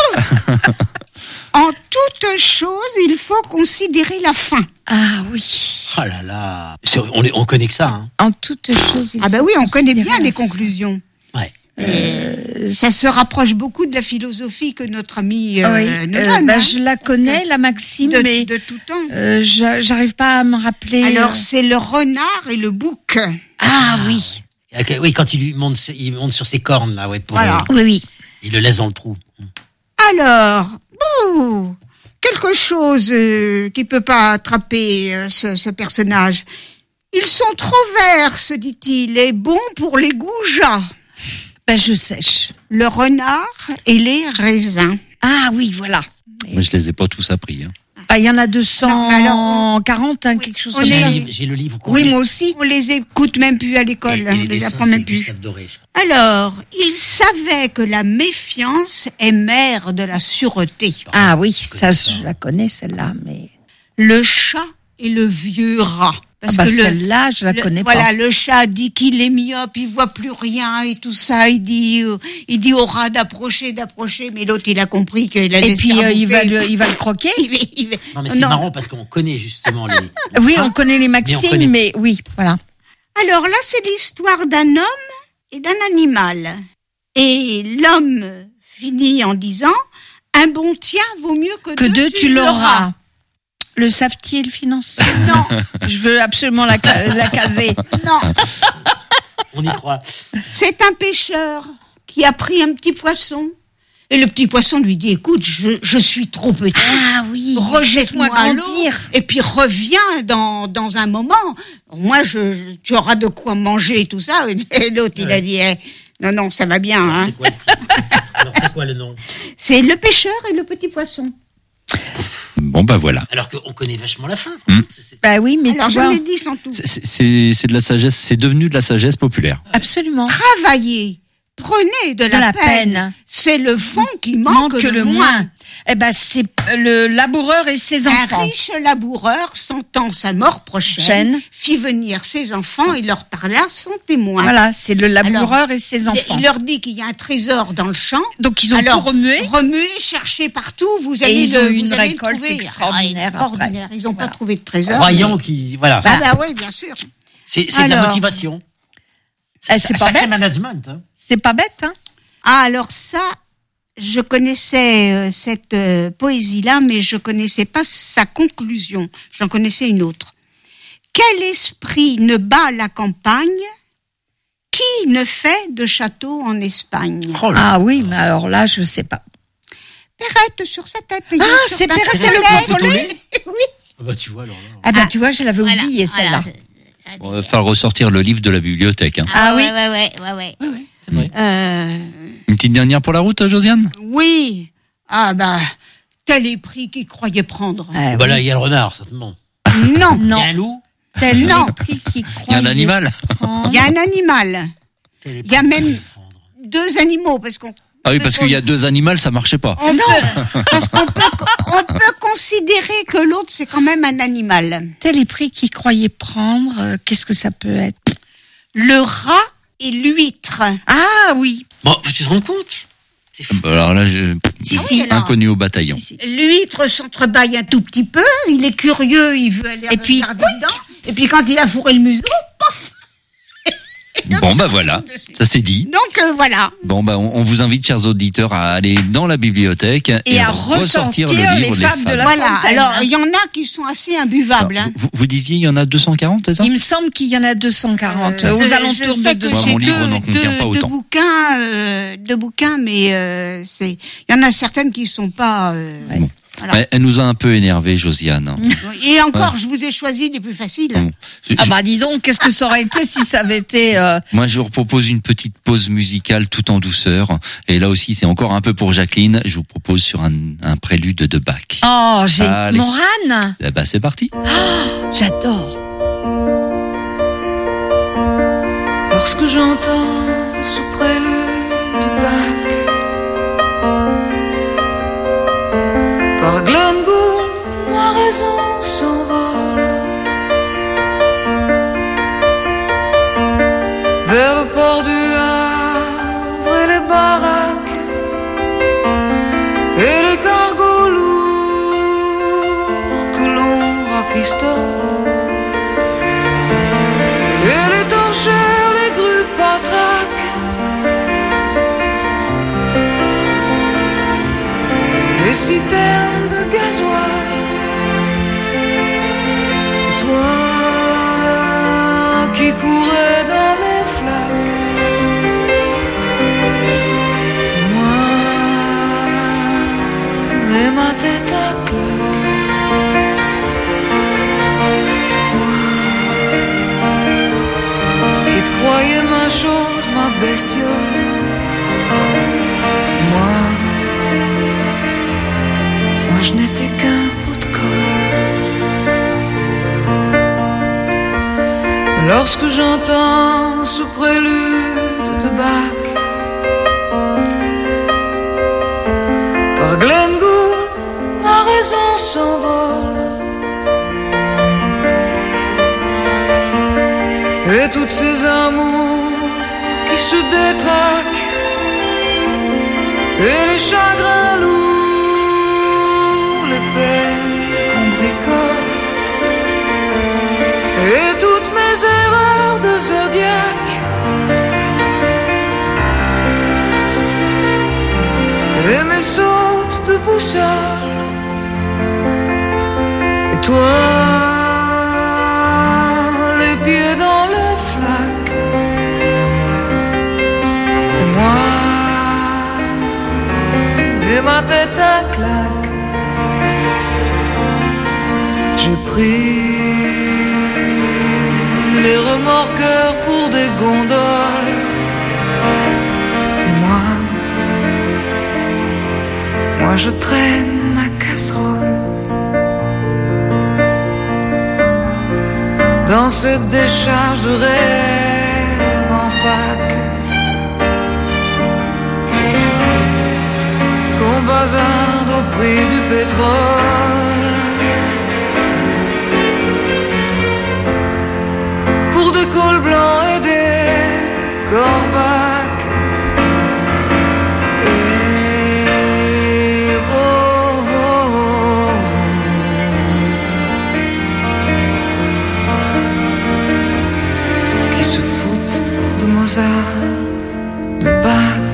En toute chose, il faut considérer la fin. Ah oui. Oh là là. C'est- On, les- on connaît que ça. Hein. En toute chose. il Ah bah faut oui, on connaît considérer bien la les fin. conclusions. Ouais. Euh, Ça se rapproche beaucoup de la philosophie que notre ami euh, oui, nous euh, donne. bah, hein. je la connais, la Maxime, de, mais de tout temps. euh, j'a- j'arrive pas à me rappeler. Alors euh, c'est le renard et le bouc. Ah oui. Ok, oui, quand il lui monte, il monte sur ses cornes là, ouais, pour, Voilà. euh, Oui, oui. il le laisse dans le trou. Alors, ouh, quelque chose euh, qui peut pas attraper euh, ce, ce personnage. Ils sont trop verts, se dit-il, et bons pour les goujats. Ben, je sèche. Le renard et les raisins. Ah oui, voilà. Moi, je les ai pas tous appris. Hein. Ah, il y en a deux cent quarante, Non, alors, hein, quelque chose on comme est- J'ai ça. le livre- j'ai le livre Oui, complet. moi aussi. On les écoute même plus à Et- l'école, et hein, on les les dessins, apprend c'est même plus. Gustave Doré, je crois. Alors, il savait que la méfiance est mère de la sûreté. Ah oui, Je ça, connais ça. je la connais, celle-là, mais... Le chat et le vieux rat. Ah bah, celle-là, je la le- connais voilà, pas. le chat dit qu'il est myope, il voit plus rien et tout ça. Il dit, euh, il dit au rat d'approcher, d'approcher, mais l'autre il a compris qu'il allait Et se puis, faire euh, il, va bouffer. le, il va le croquer. Il va- il va- Non, mais c'est Non. marrant parce qu'on connaît justement les. les Oui, fins. on connaît les Mais on maximes, connaît- mais oui, voilà. Alors là, c'est l'histoire d'un homme et d'un animal. Et l'homme finit en disant, un bon tien vaut mieux que, Que deux, tu l'auras. Le savetier, le financier. Non, Je veux absolument la, ca- la caser. non. On y croit. C'est un pêcheur qui a pris un petit poisson. Et le petit poisson lui dit, écoute, je, je suis trop petit. Ah oui. Rejette-moi laisse-moi à l'eau. grandir. Et puis reviens dans, dans un moment. Moi, je, tu auras de quoi manger et tout ça. Et l'autre, il a dit, eh, non, non, ça va bien. Alors, Hein. c'est quoi le titre Alors, c'est quoi le nom C'est le pêcheur et le petit poisson. Bon, bah voilà. Alors qu'on connaît vachement la fin. Hmm. C'est- c'est- Bah oui, mais Alors, tu je vois, l'ai dit sans tout. C'est- C'est c'est de la sagesse, c'est devenu de la sagesse populaire. absolument. Travaillez. Prenez de la, De la peine. peine. C'est le fond qui manque, Manque le moins. Eh ben, c'est le laboureur et ses Un enfants. riche laboureur, sentant sa mort prochaine, Chaîne. fit venir ses enfants et leur parla son témoin. Voilà, c'est le laboureur Alors, et ses Il, enfants. il leur dit qu'il y a un trésor dans le champ. Donc, ils ont Alors, tout remué. Remuez, cherchez partout, vous allez ils le, ont eu vous une allez le récolte trouver. extraordinaire Ah, extraordinaire. Ils n'ont pas Voilà. trouvé de trésor. Croyant qui. Voilà. Bah, bah oui, bien sûr. C'est c'est de la Alors. motivation. Eh, c'est un pas sacré bête. management. Hein. C'est pas bête, hein. Ah, alors ça, je connaissais euh, cette euh, poésie-là, mais je connaissais pas sa conclusion. J'en connaissais une autre. Quel esprit ne bat la campagne? Qui ne fait de château en Espagne? Oh là. Ah oui, mais alors là, je sais pas. Perrette sur sa tête. Ah, c'est Perrette et le Beaufollet. Oui. Ah bah, tu vois, alors là. Ah ben, Ah. tu vois, je l'avais Voilà, oublié, voilà. celle-là. On va faire ressortir le livre de la bibliothèque. Hein. Ah oui. Ouais, ouais, ouais, ouais, ouais. C'est vrai. Euh, Une petite dernière pour la route, Josiane? oui. Ah bah, tel est pris qu'il croyait prendre. Ah, Voilà, oui. il y a le renard, certainement. Non. Il y Non, a un loup. tel Non. prix qui Il y a un animal? Il y a un animal. Quel est Il y a le même prix à prendre deux animaux, parce qu'on Ah oui, parce qu'il y a deux animaux, ça marchait pas. On peut, parce qu'on peut, on peut considérer que l'autre, c'est quand même un animal. tel prix qui croyait prendre, euh, qu'est-ce que ça peut être? Le rat et l'huître. Ah oui. Bon, tu te rends compte C'est fou. Bah alors là, je... Si, si, alors. inconnu au bataillon. Si, si. L'huître s'entrebâille un tout petit peu, il est curieux, il veut aller Et puis, regarder dedans. Et puis quand il a fourré le museau, paf. Bon bah voilà, ça c'est dit. Donc euh, voilà. Bon bah on, on vous invite, chers auditeurs, à aller dans la bibliothèque et, Et à ressortir ressortir le livre les Les fables de Fables. la Voilà. Fontaine, Alors hein. il y en a qui sont assez imbuvables. Alors, hein. vous, vous disiez il y en a deux cent quarante, c'est ça? Il me semble qu'il y en a deux cent quarante, Euh, aux je- alentours je sais de que deux cents. Ouais, mon j'ai livre deux, n'en contient deux- pas deux autant. bouquins, euh, deux bouquins, mais euh, c'est, il y en a certaines qui sont pas. Euh, Bon. voilà. Elle, elle nous a un peu énervé, Josiane. Et encore, je vous ai choisi les plus faciles. Bon. Je- Ah je- bah dis donc, qu'est-ce que ça aurait été si ça avait été... euh, Moi, je vous propose une petite pause musicale tout en douceur. Et là aussi, c'est encore un peu pour Jacqueline. Je vous propose sur un, un prélude de Bach. Oh, j'ai... Allez. Morane. Eh ben, c'est parti. Oh, j'adore. Lorsque j'entends ce prélude de Bach par Glenn Gould, ma raison s'envole vers le port du Havre et les baraques et les cargos lourds que l'on rafistole et les torchères, les grues patraques, les citernes de gasoil. Et toi qui courais dans les flaques, et moi et ma tête à claque. Qui te croyais ma chose, ma bestiole. Et moi, moi je n'étais qu'un bout de colle. Et lorsque j'entends ce prélude de Bach par Glenn Gould, ma raison s'envole. Et toutes ces amours qui se détraquent et les chagrins lourds, les peines qu'on bricole et toutes mes erreurs de zodiaque et mes sautes de boussole. Et toi, les pieds dans les flaques, et moi et ma tête à claque. J'ai pris les remorqueurs pour des gondoles, et moi, moi je traîne ma casserole dans cette décharge de rêve en Pâques qu'on bazarde au prix du pétrole pour des cols blancs et des corbacs. Et oh, oh, oh, qui se foutent de Mozart, de Bach.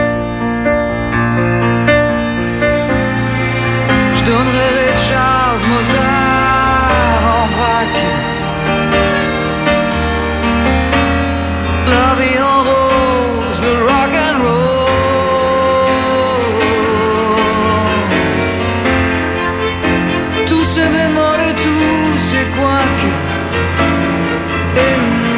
Je donnerai les Charles Mozart en vrac. La vie en rose, le rock and roll. Tous ces bémols et tous ces couacs. Et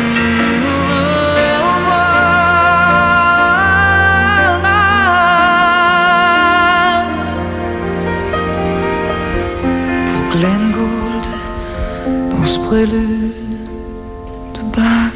pour Glenn Gould dans ce prélude de Bach.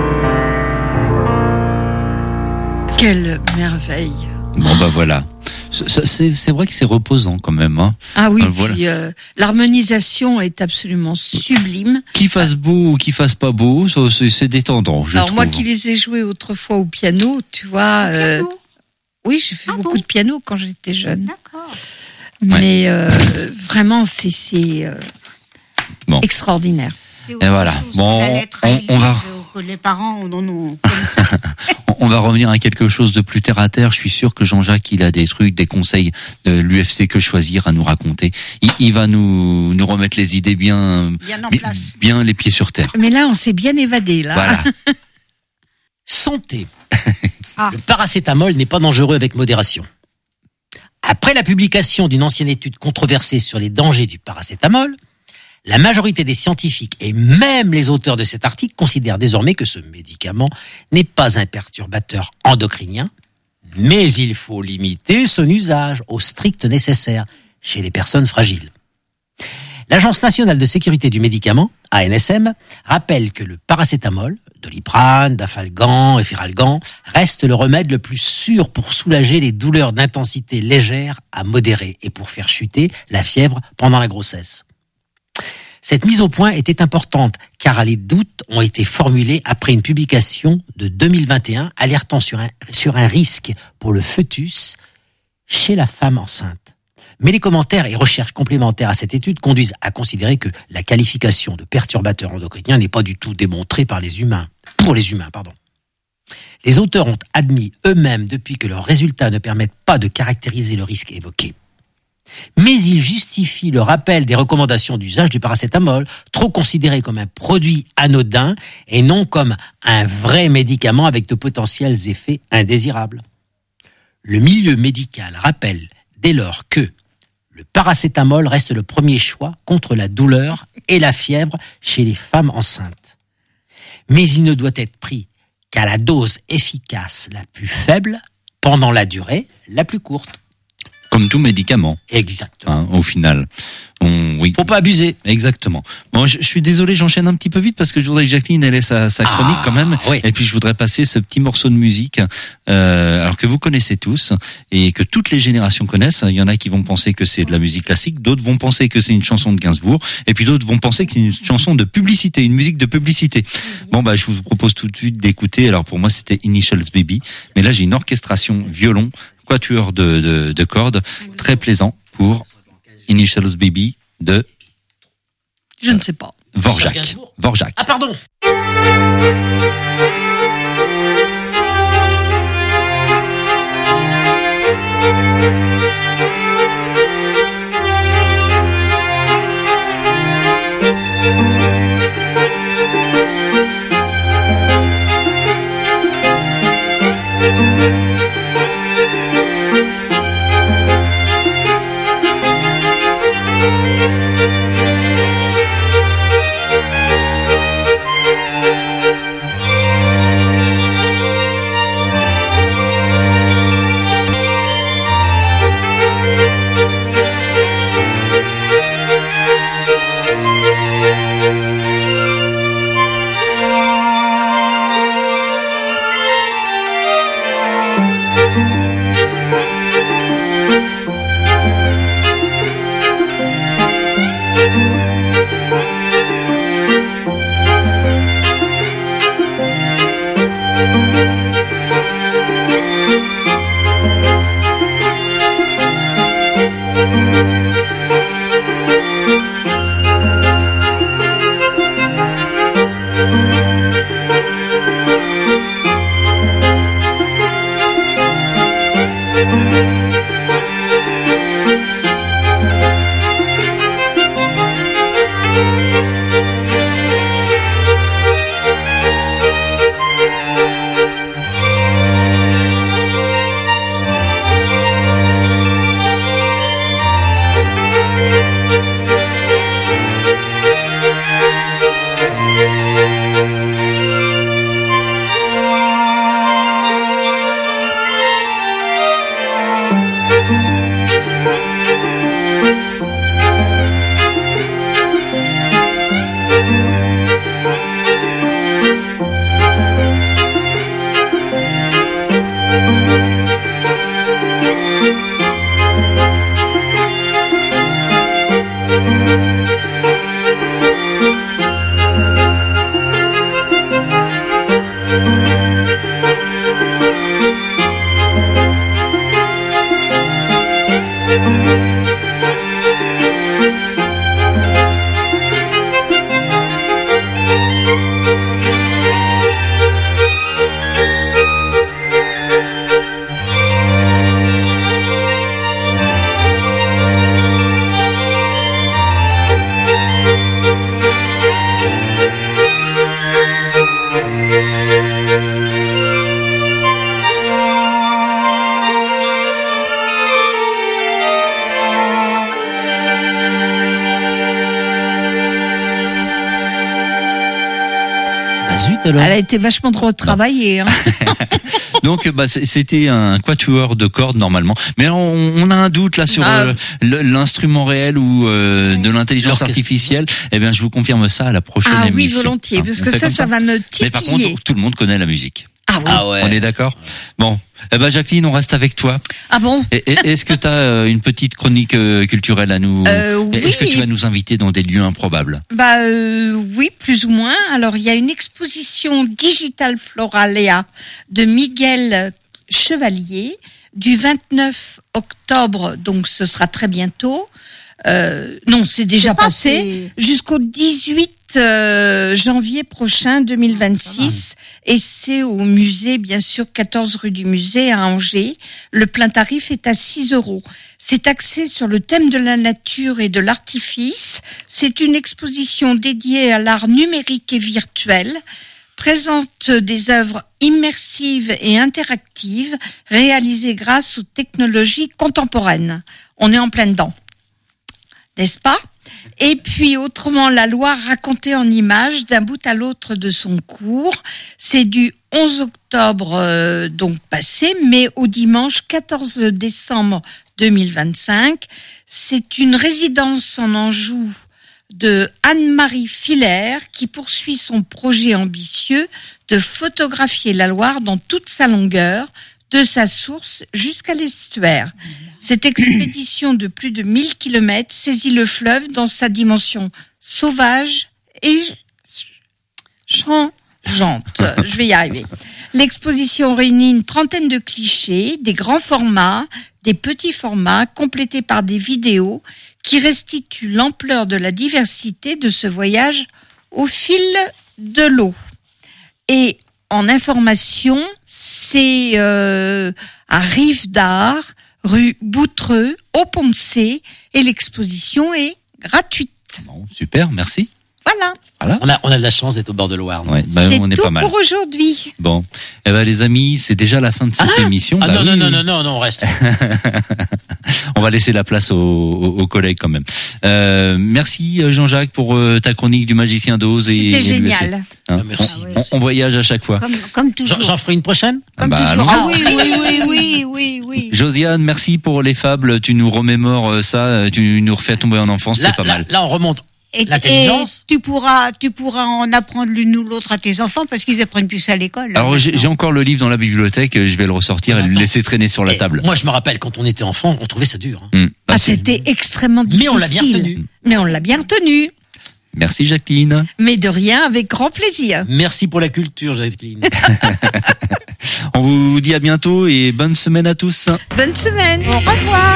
Quelle merveille. Bon bah voilà. Ça, c'est, c'est vrai que c'est reposant quand même. Hein. Ah oui, euh, voilà. puis, euh, l'harmonisation est absolument sublime. Qu'il fasse beau ou qu'il fasse pas beau, ça, c'est, c'est détendant, je Alors trouve. moi qui les ai joués autrefois au piano, tu vois... Euh, oui, j'ai fait ah beaucoup bon de piano quand j'étais jeune. D'accord. Mais ouais. euh, vraiment, c'est, c'est euh, bon. extraordinaire. Et voilà. Bon, on, on, on va... Les parents, non, non, comme ça. On va revenir à quelque chose de plus terre à terre. Je suis sûr que Jean-Jacques, il a des trucs, des conseils de l'U F C Que Choisir à nous raconter. Il, il va nous, nous remettre les idées bien, bien, en bien, place. bien les pieds sur terre. Mais là, on s'est bien évadé, là. Voilà. Santé. Ah. Le paracétamol n'est pas dangereux avec modération. Après la publication d'une ancienne étude controversée sur les dangers du paracétamol, la majorité des scientifiques et même les auteurs de cet article considèrent désormais que ce médicament n'est pas un perturbateur endocrinien, mais il faut limiter son usage au strict nécessaire chez les personnes fragiles. L'Agence nationale de sécurité du médicament, A N S M, rappelle que le paracétamol, Doliprane, Dafalgan et Feralgan reste le remède le plus sûr pour soulager les douleurs d'intensité légère à modérée et pour faire chuter la fièvre pendant la grossesse. Cette mise au point était importante car les doutes ont été formulés après une publication de deux mille vingt et un alertant sur un, sur un risque pour le fœtus chez la femme enceinte. Mais les commentaires et recherches complémentaires à cette étude conduisent à considérer que la qualification de perturbateur endocrinien n'est pas du tout démontrée par les humains, pour les humains, pardon. Les auteurs ont admis eux-mêmes depuis que leurs résultats ne permettent pas de caractériser le risque évoqué. Mais ils justifient le rappel des recommandations d'usage du paracétamol, trop considéré comme un produit anodin et non comme un vrai médicament avec de potentiels effets indésirables. Le milieu médical rappelle dès lors que le paracétamol reste le premier choix contre la douleur et la fièvre chez les femmes enceintes. Mais il ne doit être pris qu'à la dose efficace la plus faible pendant la durée la plus courte. Comme tout médicament. Exactement. Hein, au final. On, oui. Faut pas abuser. Exactement. Bon, je, je suis désolé, j'enchaîne un petit peu vite parce que je voudrais que Jacqueline elle ait sa, sa chronique ah, quand même. Oui. Et puis je voudrais passer ce petit morceau de musique, euh, alors que vous connaissez tous et que toutes les générations connaissent. Il y en a qui vont penser que c'est de la musique classique, d'autres vont penser que c'est une chanson de Gainsbourg, et puis d'autres vont penser que c'est une chanson de publicité, une musique de publicité. Bon bah je vous propose tout de suite d'écouter. Alors pour moi c'était Initials Baby, mais là j'ai une orchestration violon, quatuor de, de, de cordes, très plaisant pour Initials Baby de... Je ne sais pas. Dvorak. Dvorak. Ah pardon. zut alors. Elle a été vachement trop travaillée. Hein. Donc, bah, c'était un quatuor de cordes normalement. Mais on, on a un doute là sur Ah. euh, l'instrument réel ou euh, de l'intelligence artificielle. Eh bien, je vous confirme ça à la prochaine Ah oui, émission. volontiers, Hein, parce on que fait ça, comme ça va me titiller. Mais par contre, tout le monde connaît la musique. Ah oui. Ah ouais. On est d'accord ? Bon. Eh ben, Jacqueline, on reste avec toi. Ah bon ? Et- et- Est-ce que tu as une petite chronique euh, culturelle à nous Euh, Est-ce que oui. tu vas nous inviter dans des lieux improbables ? Bah euh, oui, plus ou moins. Alors il y a une exposition Digital Floralia de Miguel Chevalier du vingt-neuf octobre, donc ce sera très bientôt. Euh, non, c'est déjà passé. Jusqu'au dix-huit euh, janvier prochain deux mille vingt-six. Et c'est au musée, bien sûr, quatorze rue du Musée à Angers. Le plein tarif est à six euros. C'est axé sur le thème de la nature et de l'artifice. C'est une exposition dédiée à l'art numérique et virtuel. Présente des œuvres immersives et interactives réalisées grâce aux technologies contemporaines. On est en plein dedans. N'est-ce pas ? Et puis autrement, la Loire racontée en images d'un bout à l'autre de son cours. C'est du onze octobre euh, donc passé, mais au dimanche quatorze décembre deux mille vingt-cinq. C'est une résidence en Anjou de Anne-Marie Filler qui poursuit son projet ambitieux de photographier la Loire dans toute sa longueur, de sa source jusqu'à l'estuaire. Cette expédition de plus de mille kilomètres saisit le fleuve dans sa dimension sauvage et changeante. Je vais y arriver. L'exposition réunit une trentaine de clichés, des grands formats, des petits formats, complétés par des vidéos qui restituent l'ampleur de la diversité de ce voyage au fil de l'eau. Et en information, c'est euh, à Rive d'Art, rue Boutreux, au Poncé, et l'exposition est gratuite. Bon, super, merci. Voilà. Voilà. On a, on a de la chance d'être au bord de Loire. Ouais, bah, c'est on est tout pas mal. pour aujourd'hui. Bon, eh ben les amis, c'est déjà la fin de cette Ah émission. Ah Bah non, oui, non, non, oui. non, non, non, on reste. On va laisser la place aux, aux, aux collègues quand même. Euh, merci Jean-Jacques pour euh, ta chronique du Magicien d'Oz. Et, C'était et génial. l'U F C. Hein, Merci. on, on, on voyage à chaque fois. Comme, comme toujours. J'en- J'en ferai une prochaine Ah bah, allons-y. Ah oui, oui, oui, oui, oui, oui. Josiane, merci pour les fables. Tu nous remémores euh, ça, tu nous refais tomber en enfance, là, c'est pas là, mal. là, on remonte. Et, L'intelligence. et tu pourras, tu pourras en apprendre l'une ou l'autre à tes enfants parce qu'ils apprennent plus ça à l'école. là, Alors j'ai maintenant. j'ai encore le livre dans la bibliothèque, je vais le ressortir et le Attends. laisser traîner sur la Et table. Moi, je me rappelle, quand on était enfant, on trouvait ça dur. hein. Hum, bah, Ah, c'est- c'était extrêmement difficile. Mais on l'a bien retenu. Mais on l'a bien retenu. Merci Jacqueline. Mais de rien, avec grand plaisir. Merci pour la culture, Jacqueline. On vous dit à bientôt et bonne semaine à tous. Bonne semaine. Au revoir.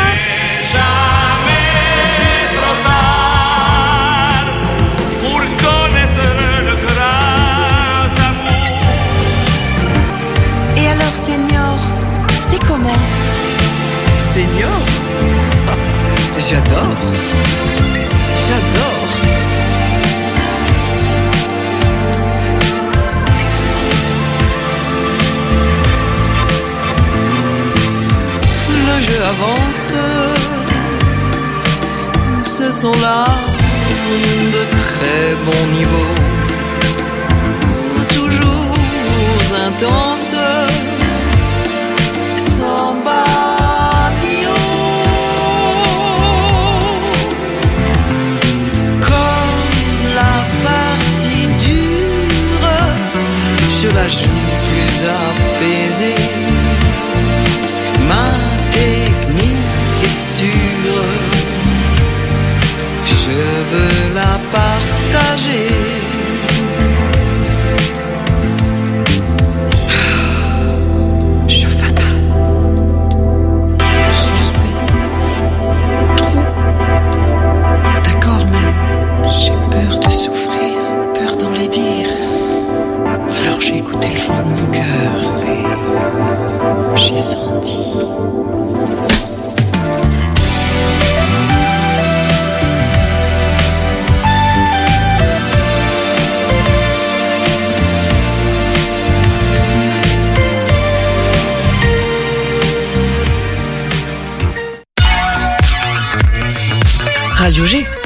Et alors, Seigneur, c'est comment? Seigneur, j'adore. J'adore. Le jeu avance. Ce sont là de très bons niveaux. Toujours intenses. Sans bâtillon. Comme la partie dure, je la joue plus apaisée. Ma technique est sûre, je veux la partager. Jeu fatal, suspense, trop. D'accord, mais j'ai peur de souffrir, peur d'en les dire. Alors j'ai écouté le fond de mon cœur et j'ai senti. Radio G.